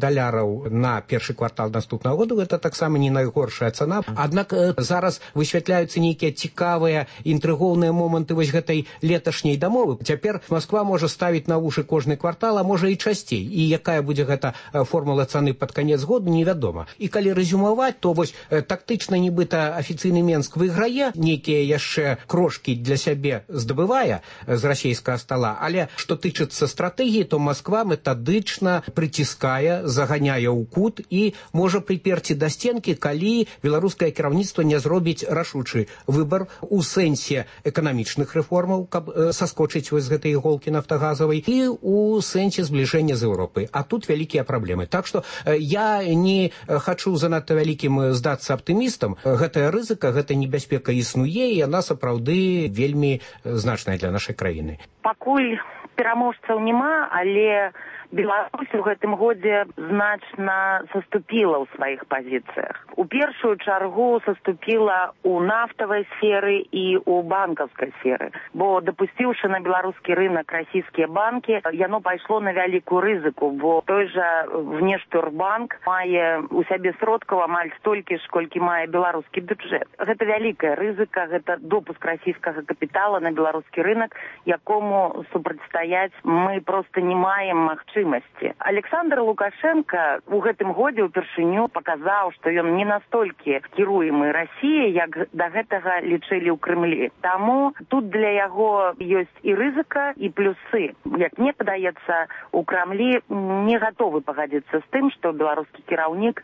на першы квартал наступнага году, гэта таксама не найгоршая цана. Аднак зараз высвятляюцца нейкія цікавыя, інтрыгоўныя моманты вось гэтай леташняй дамовы. Цяпер Масква можа ставіць на вушы кожны квартал, а можа і часцей. І якая будзе гэта формула цаны пад канец году, невядома. І калі рэзюмаваць, то вось тактычна нібыта афіцыйны Менск выйграе, нейкія яшчэ крошкі для сябе здабывае з расійскага стала, але што тычыцца стратэгіі, то Масква метадычна прыціскае, заганяе ў кут і можа прыперці да сценкі, калі беларускае кіраўніцтва не зробіць рашучы выбар у сэнсе эканамічных рэформаў, каб саскочыць вось з гэтай іголкі нафтагазавай, і у сэнсе збліжэння з Еўропай. А тут вялікія праблемы. Так што я не хачу занадта вялікім здацца аптымістам. Гэтая рызыка, гэтая небяспека існуе, і яна сапраўды вельмі значная для нашай краіны. Пакуль пераможцаў няма, але Беларусь у гэтым годзе значна саступіла ў сваіх пазіцыях. У першую чаргу саступіла ў нафтавай сферы і ў банкаўскай сферы, бо дапусціўшы на беларускі рынок расійскія банкі, яно пайшло на вялікую рызыку, бо той жа Внешторгбанк мае у сябе сродкаў амаль столькі ж, колькі мае беларускі бюджэт. Гэта вялікая рызыка, гэта допуск расійскага капітала на беларускі рынок, якому супрацьстаяць мы проста не маем магчымасці. Александр Лукашенко у гэтым годзе ўпершыню паказаў, што ён не настолькі кіруемы Расіяй, як да гэтага лічылі ў Крымлі. Таму тут для яго ёсць і рызыка, і плюсы. Як мне падаецца, у Крамлі не гатовы пагадзіцца з тым, што беларускі кіраўнік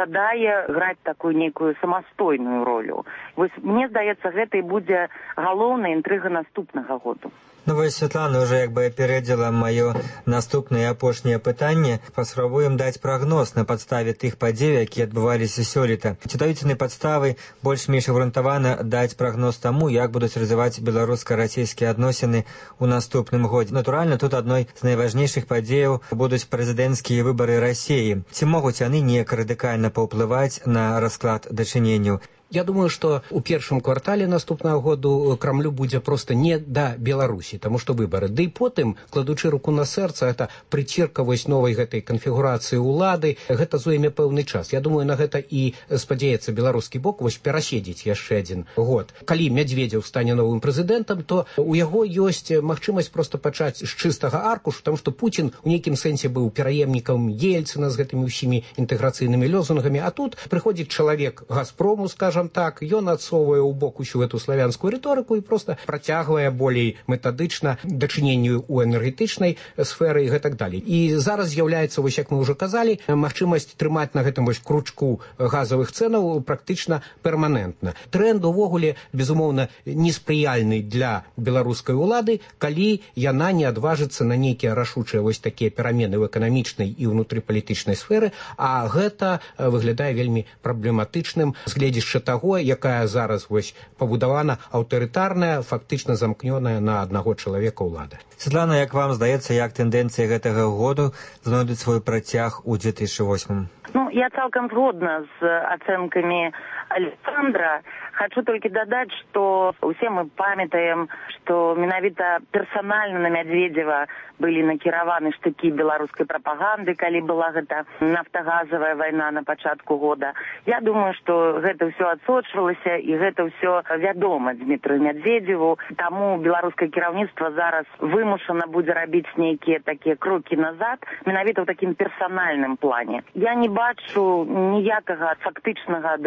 жадае граць такую нейкую самастойную ролю. Вось мне здаецца, гэта і будзе галоўная інтрыга наступнага году. Ну вось Святлана уже як бы апярэдзіла маё наступнае апошняе пытанне. Паспрабуем даць прагноз на падставе тых падзей, якія адбываліся сёлета. Ці даюць яны падставы больш-менш абрунтавана даць прагноз таму, як будуць развіваць беларуска-расійскія адносіны ў наступным годзе. Натуральна, тут адной з найважнейшых падзеяў будуць прэзідэнцкія выбары Расіі. Ці могуць яны неяк радыкальна паўплываць на расклад дачыненняў? Я думаю, што ў першым квартале наступнага году Крамлю будзе проста не да Беларусі, таму што выбары. Ды і потым, кладучы руку на сэрца, гэта прыціркавасць новай гэтай канфігурацыі ўлады, гэта зойме пэўны час. Я думаю, на гэта і спадзяецца беларускі бок вось пераседзець яшчэ адзін год. Калі Мядзведзеў стане новым прэзідэнтам, то у яго ёсць магчымасць проста пачаць з чыстага аркушу, таму што Пуцін у нейкім сэнсе быў пераемнікам Ельцына з гэтымі ўсімі інтэграцыйнымі лозунгамі, а тут прыходзіць чалавек Газпрому, скажам так, ён адсоўвае ў бок усю эту славянскую рыторыку і проста працягвае болей метадычна дачыненню ў энергетычнай сферы і гэтак далей. І зараз з'яўляецца, вось як мы ўжо казалі, магчымасць трымаць на гэтым вось кручку газавых цэнаў практычна перманентна. Тренд увогуле, безумоўна, неспрыяльны для беларускай улады, калі яна не адважыцца на нейкія рашучыя вось такія перамены ў эканамічнай і ўнутрыпалітычнай сферы, а гэта выглядае вельмі праблематычным з гледзяшча таго, якая зараз вось пабудавана аўтарытарная, фактычна замкнёная на аднаго чалавека ўлада. Святлана, як вам здаецца, як тэндэнцыі гэтага году знойдуць свой працяг у 2008? Ну, я цалкам згодна з ацэнкамі Александра. Хочу толькі дадаць, што усе мы памятаем, што менавіта персанальна на Мядзведзева былі накіраваны штыкі беларускай прапаганды, калі была гэта нафтагазавая вайна на пачатку года. Я думаю, што гэта ўсё адсочвалася і гэта ўсё вядома Дмітрию Мядзведзеву. Таму беларускае кіраўніцтва зараз вымушана будзе рабіць нейкія такія крокі назад, менавіта ў такім персанальным плане. Я не бачу ніякага фактычнага адыхода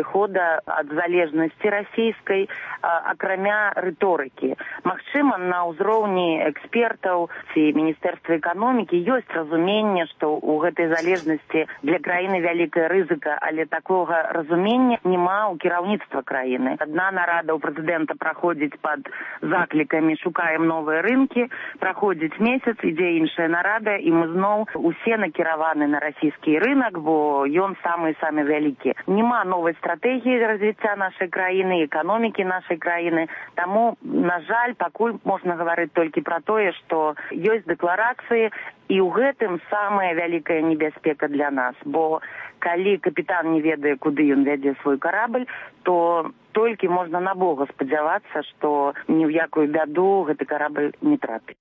ад залежнасці расійскай, акрамя рыторыкі. Магчыма, на ўзроўні экспертаў ці Міністэрства эканомікі ёсць разуменне, што ў гэтай залежнасці для краіны вялікая рызыка, але такога разумення няма ў кіраўніцтва краіны. Адна нарада ў прэзідэнта праходзіць пад заклікамі «Шукаем новыя рынкі», праходзіць месяц, ідзе іншая нарада, і мы зноў усе накіраваны на расійскі рынок, бо ён самы вялікі. Няма новай стратэгіі развіцця нашай краіны, эканомікі нашай краіны, таму, на жаль, пакуль можна гаварыць толькі пра тое, што ёсць дэкларацыі, і ў гэтым самая вялікая небяспека для нас, бо калі капітан не ведае, куды ён вядзе свой карабль, то толькі можна на Бога спадзявацца, што ні ў якую бяду гэты карабль не трапіць.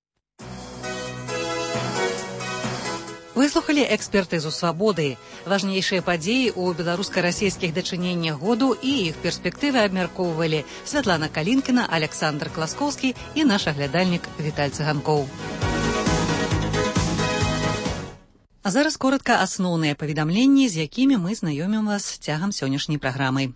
Выслухалі экспертызу «Свабоды». Важнейшыя падзеі ў беларуска-расійскіх дачыненнях году і іх перспектывы абмяркоўвалі Святлана Калінкіна, Александр Класкоўскі і наш аглядальнік Віталь Цыганкоў. А зараз коротка асноўныя паведамленні, з якімі мы знаёмім вас цягам сённяшняй праграмы.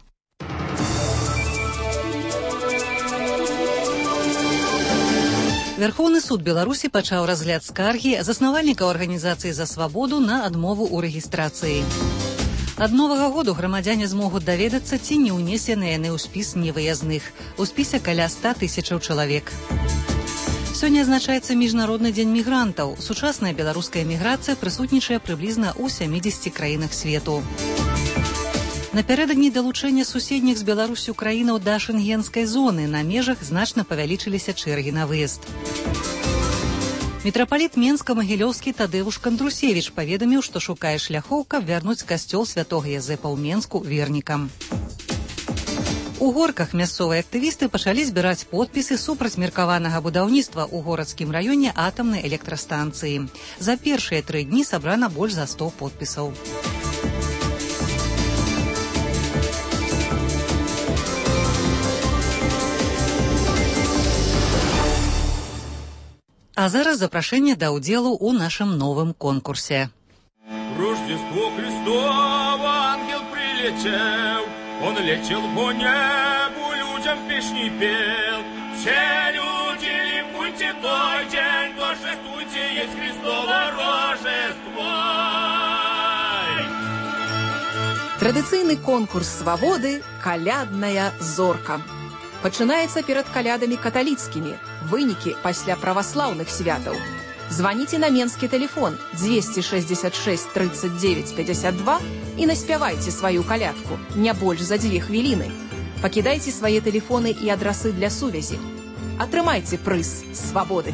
Верховны суд Беларусі пачаў разгляд скаргі заснавальніка арганізацыі «За свабоду» на адмову ў рэгістрацыі. Ад новага году грамадзяне змогуць даведацца, ці не ўнесены яны ў спіс невыязных. У спісе каля 100 000 чалавек. Сёння адзначаецца Міжнародны дзень мігрантаў. Сучасная беларуская міграцыя прысутнічае прыблізна ў 70 краінах свету. Напярэдадні далучэння суседніх з Беларусю краінаў да шэнгенскай зоны на межах значна павялічыліся чэргі на выезд. Мітрапаліт Менска-Магілёўскі Тадэвуш Кандрусевіч паведаміў, што шукае шляхоў, каб вярнуць касцёл святога Язэпа ў Менску вернікам. У Горках мясцовыя актывісты пачалі збіраць подпісы супраць меркаванага будаўніцтва ў горадскім раёне атамнай электрастанцыі. За першыя 3 дні сабрана больш за 100 подпісаў. А зараз запрашэнне да ўдзелу ў нашым новым конкурсе. Рождество Христово, ангел прилетел, он летел по небу, людям песни пел. Все люди, ликуйте той день, торжествуйте, есть Христово Рождество. Традыцыйны конкурс «Свабоды» «Калядная зорка». Пачынаецца перад калядамі каталіцкімі, вынікі пасля праваслаўных святаў. Званіце на менскі тэлефон 266 39 52 і наспявайце сваю калядку, не больш за 2 хвіліны. Пакідайце свае тэлефоны і адрасы для сувязі. Атрымайце прыз «Свабоды».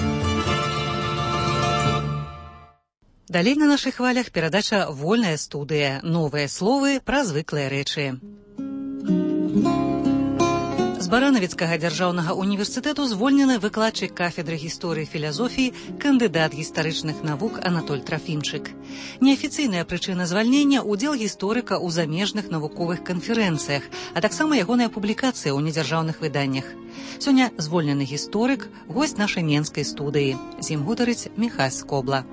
Далей на нашых хвалях перадача «Вольная студыя». Новыя словы пра звыклыя рэчы. З Баранавіцкага дзяржаўнага універсітэту звольнены выкладчык кафедры гісторыі і філазофіі, кандыдат гістарычных навук Анатоль Трафімчык. Неафіцыйная прычына звальнення – удзел гісторыка ў замежных навуковых канферэнцыях, а таксама ягоная публікацыя ў недзяржаўных выданнях. Сёння звольнены гісторык, госць нашай менскай студыі. З ім гутарыць Міхась Скобла.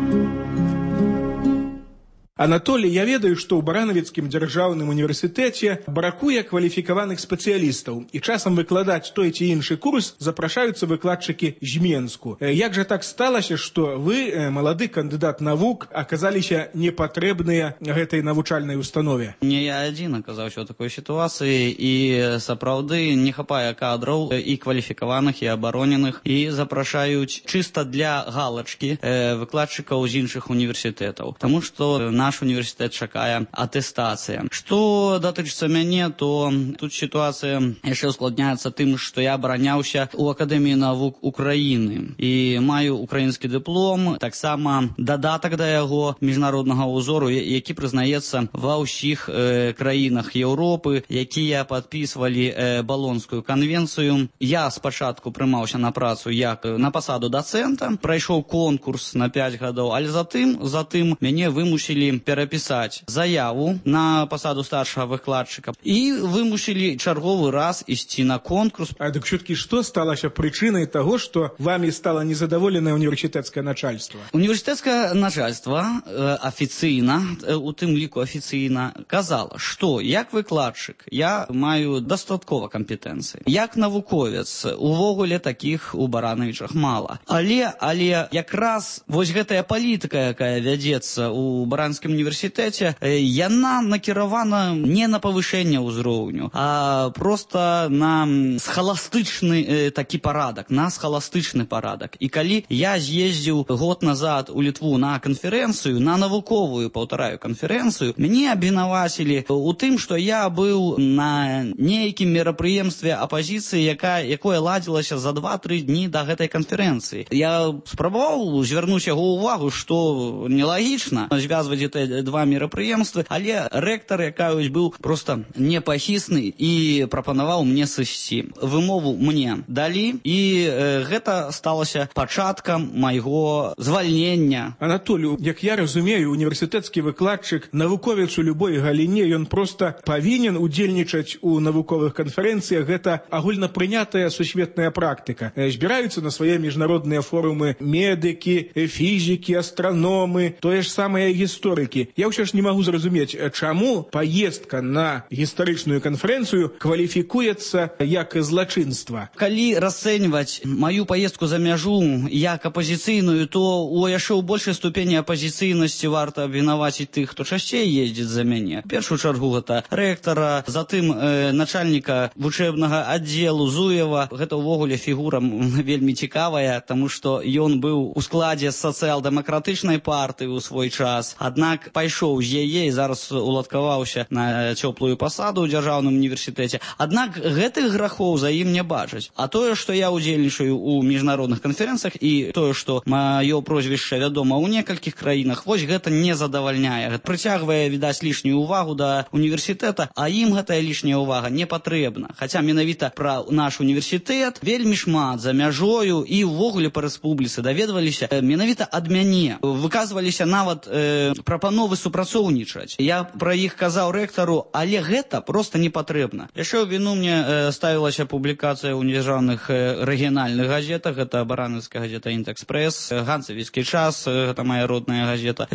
Анатолий, я ведаю, што ў Баранавіцкім дзяржаўным універсітэце бракуе кваліфікаваных спецыялістаў, і часам выкладаць той ці іншы курс запрашаюцца выкладчыкі з Менску. Як жа так сталася, што вы, малады кандыдат навук, аказаліся непатрэбныя гэтай навучальнай установе? Не я адзін аказаўся ў такой сітуацыі, і сапраўды не хапае кадраў і кваліфікаваных, і абароненых, і запрашаюць чыста для галачкі выкладчыкаў з іншых універсітэтаў. Таму што наш універсітэт чакае атэстацыя. Што датычыцца мяне, то тут сітуацыя яшчэ ускладняецца тым, што я абараняўся ў Акадэміі навук Украіны і маю украінскі дыплом, таксама дадатак да яго міжнароднага ўзору, які прызнаецца ва ўсіх краінах Еўропы, якія падпісвалі Балонскую канвенцыю. Я спачатку прымаўся на працу як на пасаду дацэнта, прайшоў конкурс на 5 гадоў, але затым мяне вымусілі вымусілі перапісаць заяву на пасаду старшага выкладчыка і вымусілі чарговы раз ісці на конкурс. А так все-таки что сталося причиной того, что вами стало незадоволенное университетское начальство? Университетское начальство офіцыйна, у тым ліку афіцыйна, казала, што як выкладчык я маю дастаткова кампетэнцый. Як навуковец увогуле такіх у Баранавічах мала. Але якраз вось гэтая палітыка, якая вядзецца ў Баранскім універсітэце, яна накіравана не на павышэнне ўзроўню, а просто на схаластычны такі парадак, на схаластычны парадак. І калі я з'ездзіў год назад у Літву на канферэнцыю, на навуковую, паўтараю, канферэнцыю, мяне абвінавацілі у тым, што я быў на нейкім мерапрыемстве апазіцыі, якое ладзілася за 2-3 дні да гэтай канферэнцыі. Я спрабаваў звярнуць яго ўвагу, што нелагічна звязваць гэтыя два мерапрыемствы, але рэктар, якаюсь, быў проста непахісны і прапанаваў мне сысці. Вымову мне далі, і гэта сталася пачаткам майго звальнення. Анатолію, як я разумею, універсітэцкі выкладчык, навуковец у любой галіне, ён проста павінен удзельнічаць у навуковых канферэнцыях. Гэта агульнапрынятая сусветная практыка. Збіраюцца на свае міжнародныя форумы медыкі, фізікі, астраномы, тое ж самыя гісторыкі. Я ўсё ж не магу зразумець, чаму паездка на гістарычную канферэнцыю кваліфікуецца як злачынства. Калі расцэньваць маю паездку за мяжу як апазіцыйную, то у яшчэ ў большай ступені апазіцыйнасці варта абвінаваціць тых, хто часцей ездзіць за мяне. В першую чаргу гэта рэктара, затым начальніка вучэбнага аддзелу Зуева. Гэта ўвогуле фігура вельмі цікавая, таму што ён быў у складзе сацыял-дэмакратычнай партыі ў свой час, аднак пайшоў з яе і зараз уладкаваўся на цёплую пасаду ў дзяржаўным універсітэце. Аднак гэтых грахоў за ім не бачаць. А тое, што я удзельнічаю ў міжнародных канферэнцыях і тое, што маё прозвішча вядома ў некалькіх краінах, вось гэта не задавальняе. Гэта прыцягвае, відаць, лішнюю ўвагу да універсітэта, а ім гэтая лішняя ўвага не патрэбна. Хаця менавіта пра наш універсітэт вельмі шмат за мяжою і ўвогуле па рэспубліцы даведваліся менавіта ад мяне. Выказваліся нават прапановы супрацоўнічаць. Я пра іх казаў рэктару, але гэта проста не патрэбна. Яшчэ ў віну мне ставілася публікацыя ў дзяржаўных рэгіянальных газетах. Гэта баранаўская газета «Інтэкспрэс», «Ганцевіцкі час», гэта моя родная газета.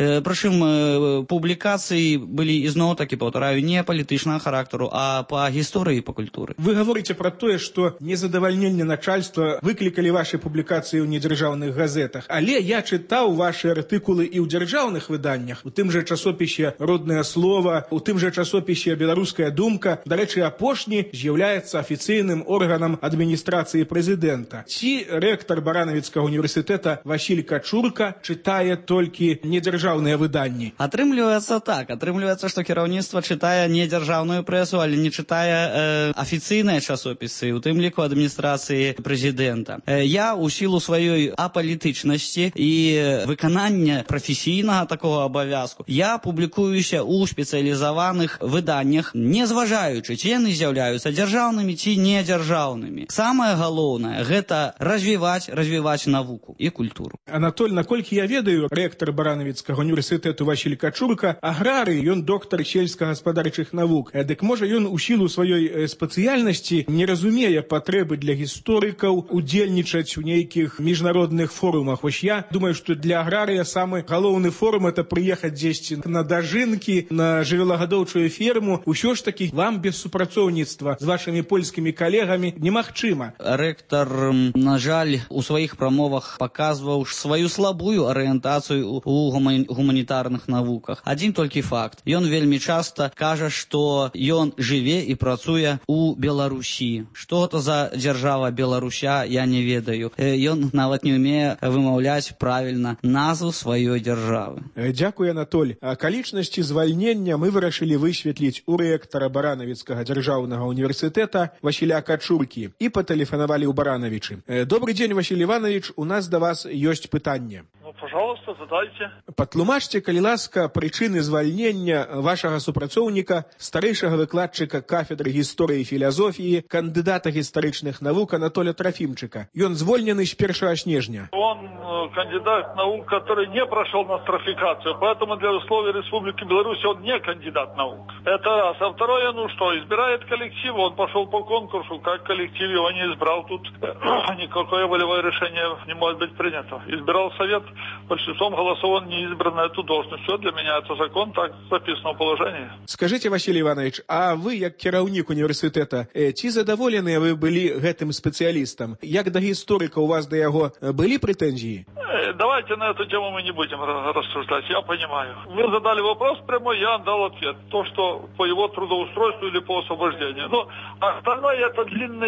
Прычым публікацыі былі ізноў-такі, паўтараю, не палітычнага характару, а па гісторыі і па культуры. Вы гаворыце пра тое, што незадавальненне начальства выклікалі вашы публікацыі ў недзяржаўных газетах. Але я чытаў вашы артыкулы і ў дзяржаўных выданнях, у тым жа часопісе «Роднае слова», у тым жа часопісе «Беларуская думка». Дарэчы, апошні з'яўляецца афіцыйным органам адміністрацыі прэзідэнта. Ці рэктар Баранавіцкага універсітэта Васіль Качурка чытае толькі недзяржаўныя выданні? Атрымліваецца так. Атрымліваецца, што кіраўніцтва чытае не дзяржаўную прэсу, але не чытае афіцыйныя часопісы, у тым ліку адміністрацыі прэзідэнта. Я ў сілу сваёй апалітычнасці і выканання прафесійнага такога абавязку, я публікуюся ў спецыялізаваных выданнях, не зважаючы, ці яны з'яўляюцца дзяржаўнымі ці не дзяржаўнымі. Самае галоўнае гэта развіваць навуку і культуру. Анатоль, наколькі я ведаю, рэктар Баранавіцкага універсітэту Васіль Качурка аграрый, ён доктар сельскагаспадарчых навук. Дык можа ён у сілу сваёй спецыяльнасці не разумее патрэбы для гісторыкаў удзельнічаць у нейкіх міжнародных форумах. Вось я думаю, што для аграрыя самы галоўны форум это прыехаць дзесьці на дажынкі, на жывёлагадоўчую ферму. Усё ж такі вам без супрацоўніцтва з вашымі польскімі калегамі немагчыма. Рэктар, на жаль, у сваіх прамовах паказваў сваю слабую арыентацыю у гуманітарных навуках. Адзін толькі факт. Ён вельмі часта кажа, што ён жыве і працуе у Беларусі. Што гэта за дзяржава Беларуся, я не ведаю. Ён нават не ўмее вымаўляць правільна назву сваёй дзяржавы. Дзякуй, Анатоль. Акалічнасці звальнення мы вырашылі высветліць у рэктара Баранавіцкага дзяржаўнага універсітэта Васіля Качуркі і патэлефанавалі ў Баранавічы. Добрый дзень, Васіль Іванович, у нас да вас ёсць пытанне. Ну, пожалуйста, задайте. Патлумачце, калі ласка, прычыны звальнення вашага супрацоўніка, старэйшага выкладчыка кафедры гісторыі і філазофіі, кандыдата гістарычных навук Анатоля Трофимчика. Ён звольнены з 1 снежня. Он кандидат наук, который не прошел нострификацию, поэтому для условий Республики Беларусь он не кандидат наук. Это раз. А второе, ну что, избирает коллектив, он пошел по конкурсу, как коллектив его не избрал, тут никакое волевое решение не может быть принято. Избирал совет, большинством голосов он не избран на эту должность. Все, для меня это закон, так записано в положении. Скажите, Василий Иванович, а вы, як кіраўнік універсітэта, ці задаволеныя вы былі гэтым спецыялістам? Як да гісторыка у вас да яго былі прэтэнзіі? Давайте на эту тему мы не будем рассуждать, я понимаю. Вы задали вопрос прямой, я дал ответ. То, что по его трудоустройству или по освобождению. Но остальное это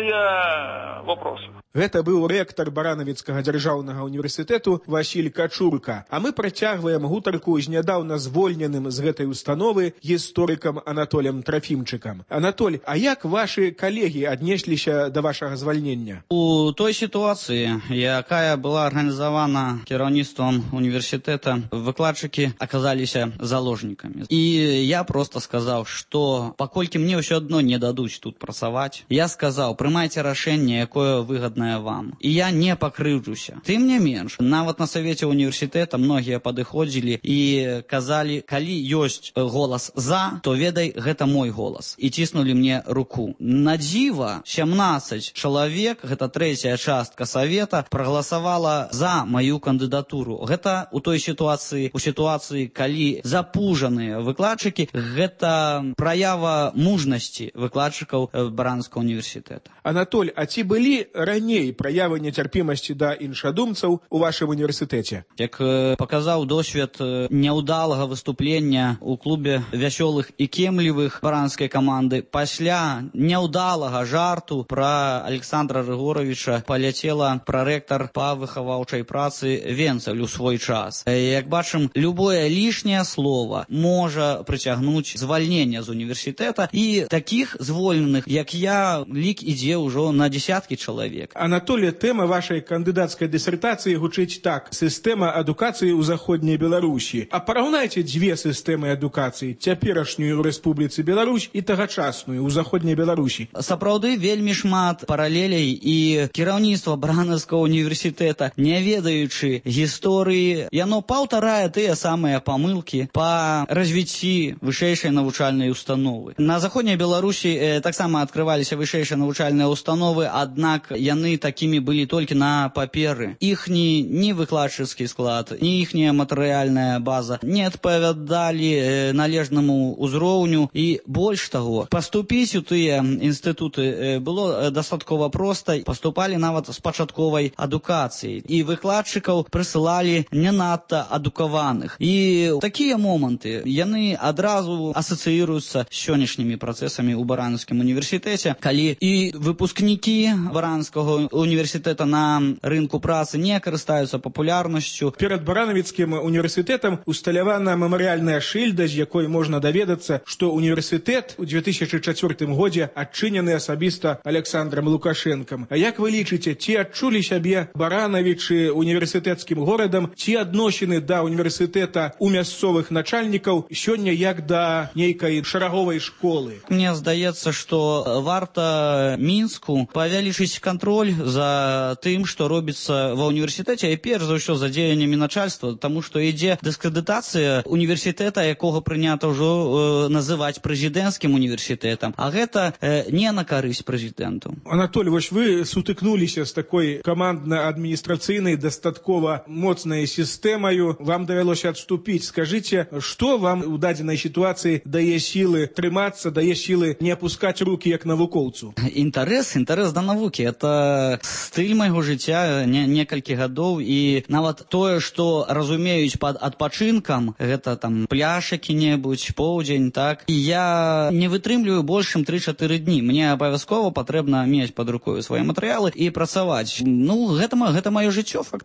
длинные вопросы. Гэта быў рэктар Баранавіцкага дзяржаўнага універсітэту Васіль Качурка. А мы працягваем гутарку з нядаўна звольненым з гэтай установы гісторыкам Анатолем Трофимчыкам. Анатоль, а як ваши калегі аднесліся да вашага звальнення? У той сітуацыі, якая была арганізавана кіраўніцтвам універсітэта, выкладчыкі аказаліся заложнікамі. І я просто сказаў, што паколькі мне ўсё адно не дадуць тут працаваць, я сказаў, прымайце рашэнне, якое выгадна вам. І я не пакрыўджуся. Тым не менш, нават на савеце універсітэта многія падыходзілі і казалі, калі ёсць голас за, то ведай, гэта мой голас. І ціснулі мне руку. На дзіва 17 чалавек, гэта трэцяя частка савета, прагаласавала за маю кандыдатуру. Гэта у той сітуацыі, у сітуацыі, калі запужаныя выкладчыкі, гэта праява мужнасці выкладчыкаў Баранскага універсітэта. Анатоль, а ці былі раней праявы нецярпімасці да іншадумцаў у вашым універсітэце? Як паказаў досвед няўдалага выступлення ў клубе вясёлых і кемлівых баранскай каманды, пасля няўдалага жарту пра Александра Рыгоровича паляцела прарэктар па выхаваўчай працы Венцаль у свой час. Як бачым, любое лішняе слово можа прыцягнуць звальнення з універсітэта, і такіх звольненых, як я, лік ідзе ўжо на дзесяткі чалавек. Анатолий, тэма вашай кандыдацкай дысертацыі гучыць так: сістэма адукацыі ў заходняй Беларусі. А параўнайце дзве сістэмы адукацыі, цяперашнюю ў Рэспубліцы Беларусь і тагачасную ў заходняй Беларусі. Сапраўды вельмі шмат паралелей, і кіраўніцтва Баранаўскага універсітэта, не ведаючы гісторыі, яно паўтарае тыя самыя памылкі па развіцці вышэйшай навучальнай установы. На заходняй Беларусі таксама адкрываліся вышэйшыя навучальныя установы, аднак яны такімі былі толькі на паперы. Іхні ні выкладчыцкі склад, ні іхняя матэрыяльная база не адпавядалі належнаму ўзроўню, і больш таго, паступіць у тыя інстытуты было дастаткова проста, паступалі нават з пачатковай адукацыяй, і выкладчыкаў прысылалі не надта адукаваных. І такія моманты, яны адразу асацыіруюцца з сённяшнімі працэсамі ў Баранаўскім універсітэце, калі і выпускнікі Баранскага універсітэта на рынку працы не карыстаюцца папулярнасцю. Перад Баранавіцкім універсітэтам усталявана мемарыяльная шыльда, з якой можна даведацца, што універсітэт у 2004 годзе адчынены асабіста Александром Лукашенком. А як вы лічыце, ці адчулі сябе Баранавічы універсітэцкім горадам, ці адносіны да універсітэта у мясцовых начальнікаў сёння як да нейкай шараговай школы? Мне здаецца, што варта Мінску павялічыць кантроль за тым, што робіцца ва універсітэце, і перш за ўсё за дзеяннямі начальства, таму што ідзе дыскрэдытацыя універсітэта, якога прынята ўжо называць прэзідэнцкім універсітэтам, а гэта не на карысць прэзідэнту. Анатоль, вось вы сутыкнуліся з такой камандна-адміністрацыйнай дастаткова моцнай сістэмаю, вам давялося адступіць. Скажыце, што вам у дадзенай сітуацыі дае сілы трымацца, дае сілы не апускаць рукі як навукоўцу? Інтарэс да навукі, это стыль майго жыцця некалькі гадоў, і нават тое, што разумеюць пад адпачынкам, гэта там пляж які-небудзь, поўдзень, так, і я не вытрымліваю больш чым 3-4 дні. Мне абавязкова патрэбна мець пад рукою свае матэрыялы і працаваць. Ну, гэта маё жыццё, фактычна. І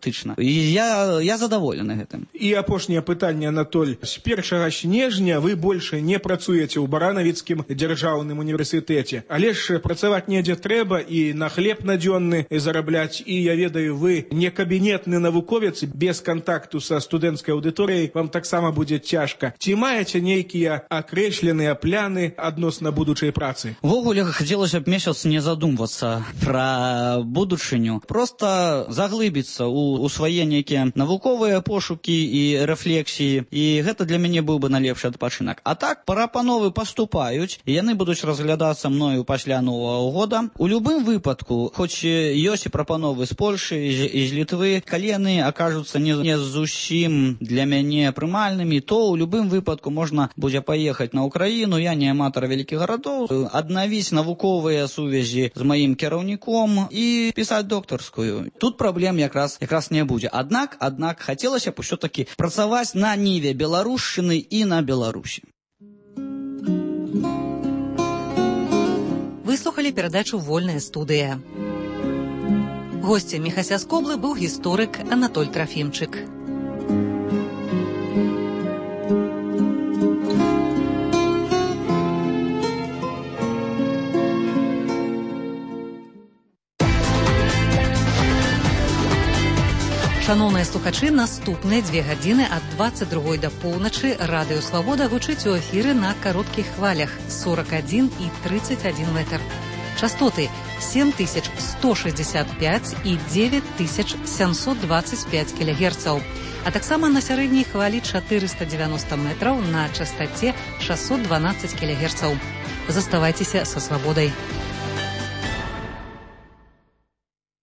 я задаволены гэтым. І апошняе пытанне, Анатоль. З 1 снежня вы больше не працуеце ў Баранавіцкім дзяржаўным універсітэце. Але ж працаваць недзе трэба і на хлеб надзённы зарабляць. І я ведаю, вы не кабінетны навуковец, без кантакту са студэнцкай аўдыторыяй вам таксама будзе цяжка. Ці маеце нейкія акрэсленыя пляны адносна будучай працы? Ввогуле, хацелася б месяц не задумвацца пра будучыню. Просто заглыбіцца ў свае нейкія навуковыя пошукі і рэфлексіі. І гэта для мяне быў бы найлепшы адпачынак. А так, прапановы паступаюць, і яны будуць разглядацца мною пасля Новага года. У любым выпадку, хоць ёсць і прапановы з Польшы і з Літвы, калі яны акажуцца не зусім для мяне прымальнымі, то ў любым выпадку можна будзе паехаць на Украіну. Я не аматар вялікіх гарадоў, аднавіць навуковыя сувязі з маім кіраўніком і пісаць доктарскую. Тут праблем якраз не будзе. Аднак хацелася б усё-такі працаваць на ніве беларушчыны і на Беларусі. Выслухалі перадачу «Вольная студыя». Гостем Міхася з Коблы быў гісторык Анатоль Трафімчык. Шановныя слухачы, наступныя 2 гадзіны ад 22 до поўначы Радыё Свабода гучыць у эфіры на кароткіх хвалях 41 і 31 метр. Частоты 7165 і 9725 кілогерцаў, а таксама на сярэдняй хвалі 490 метраў на частаце 612 кілогерцаў. Заставайцеся са Свабодай.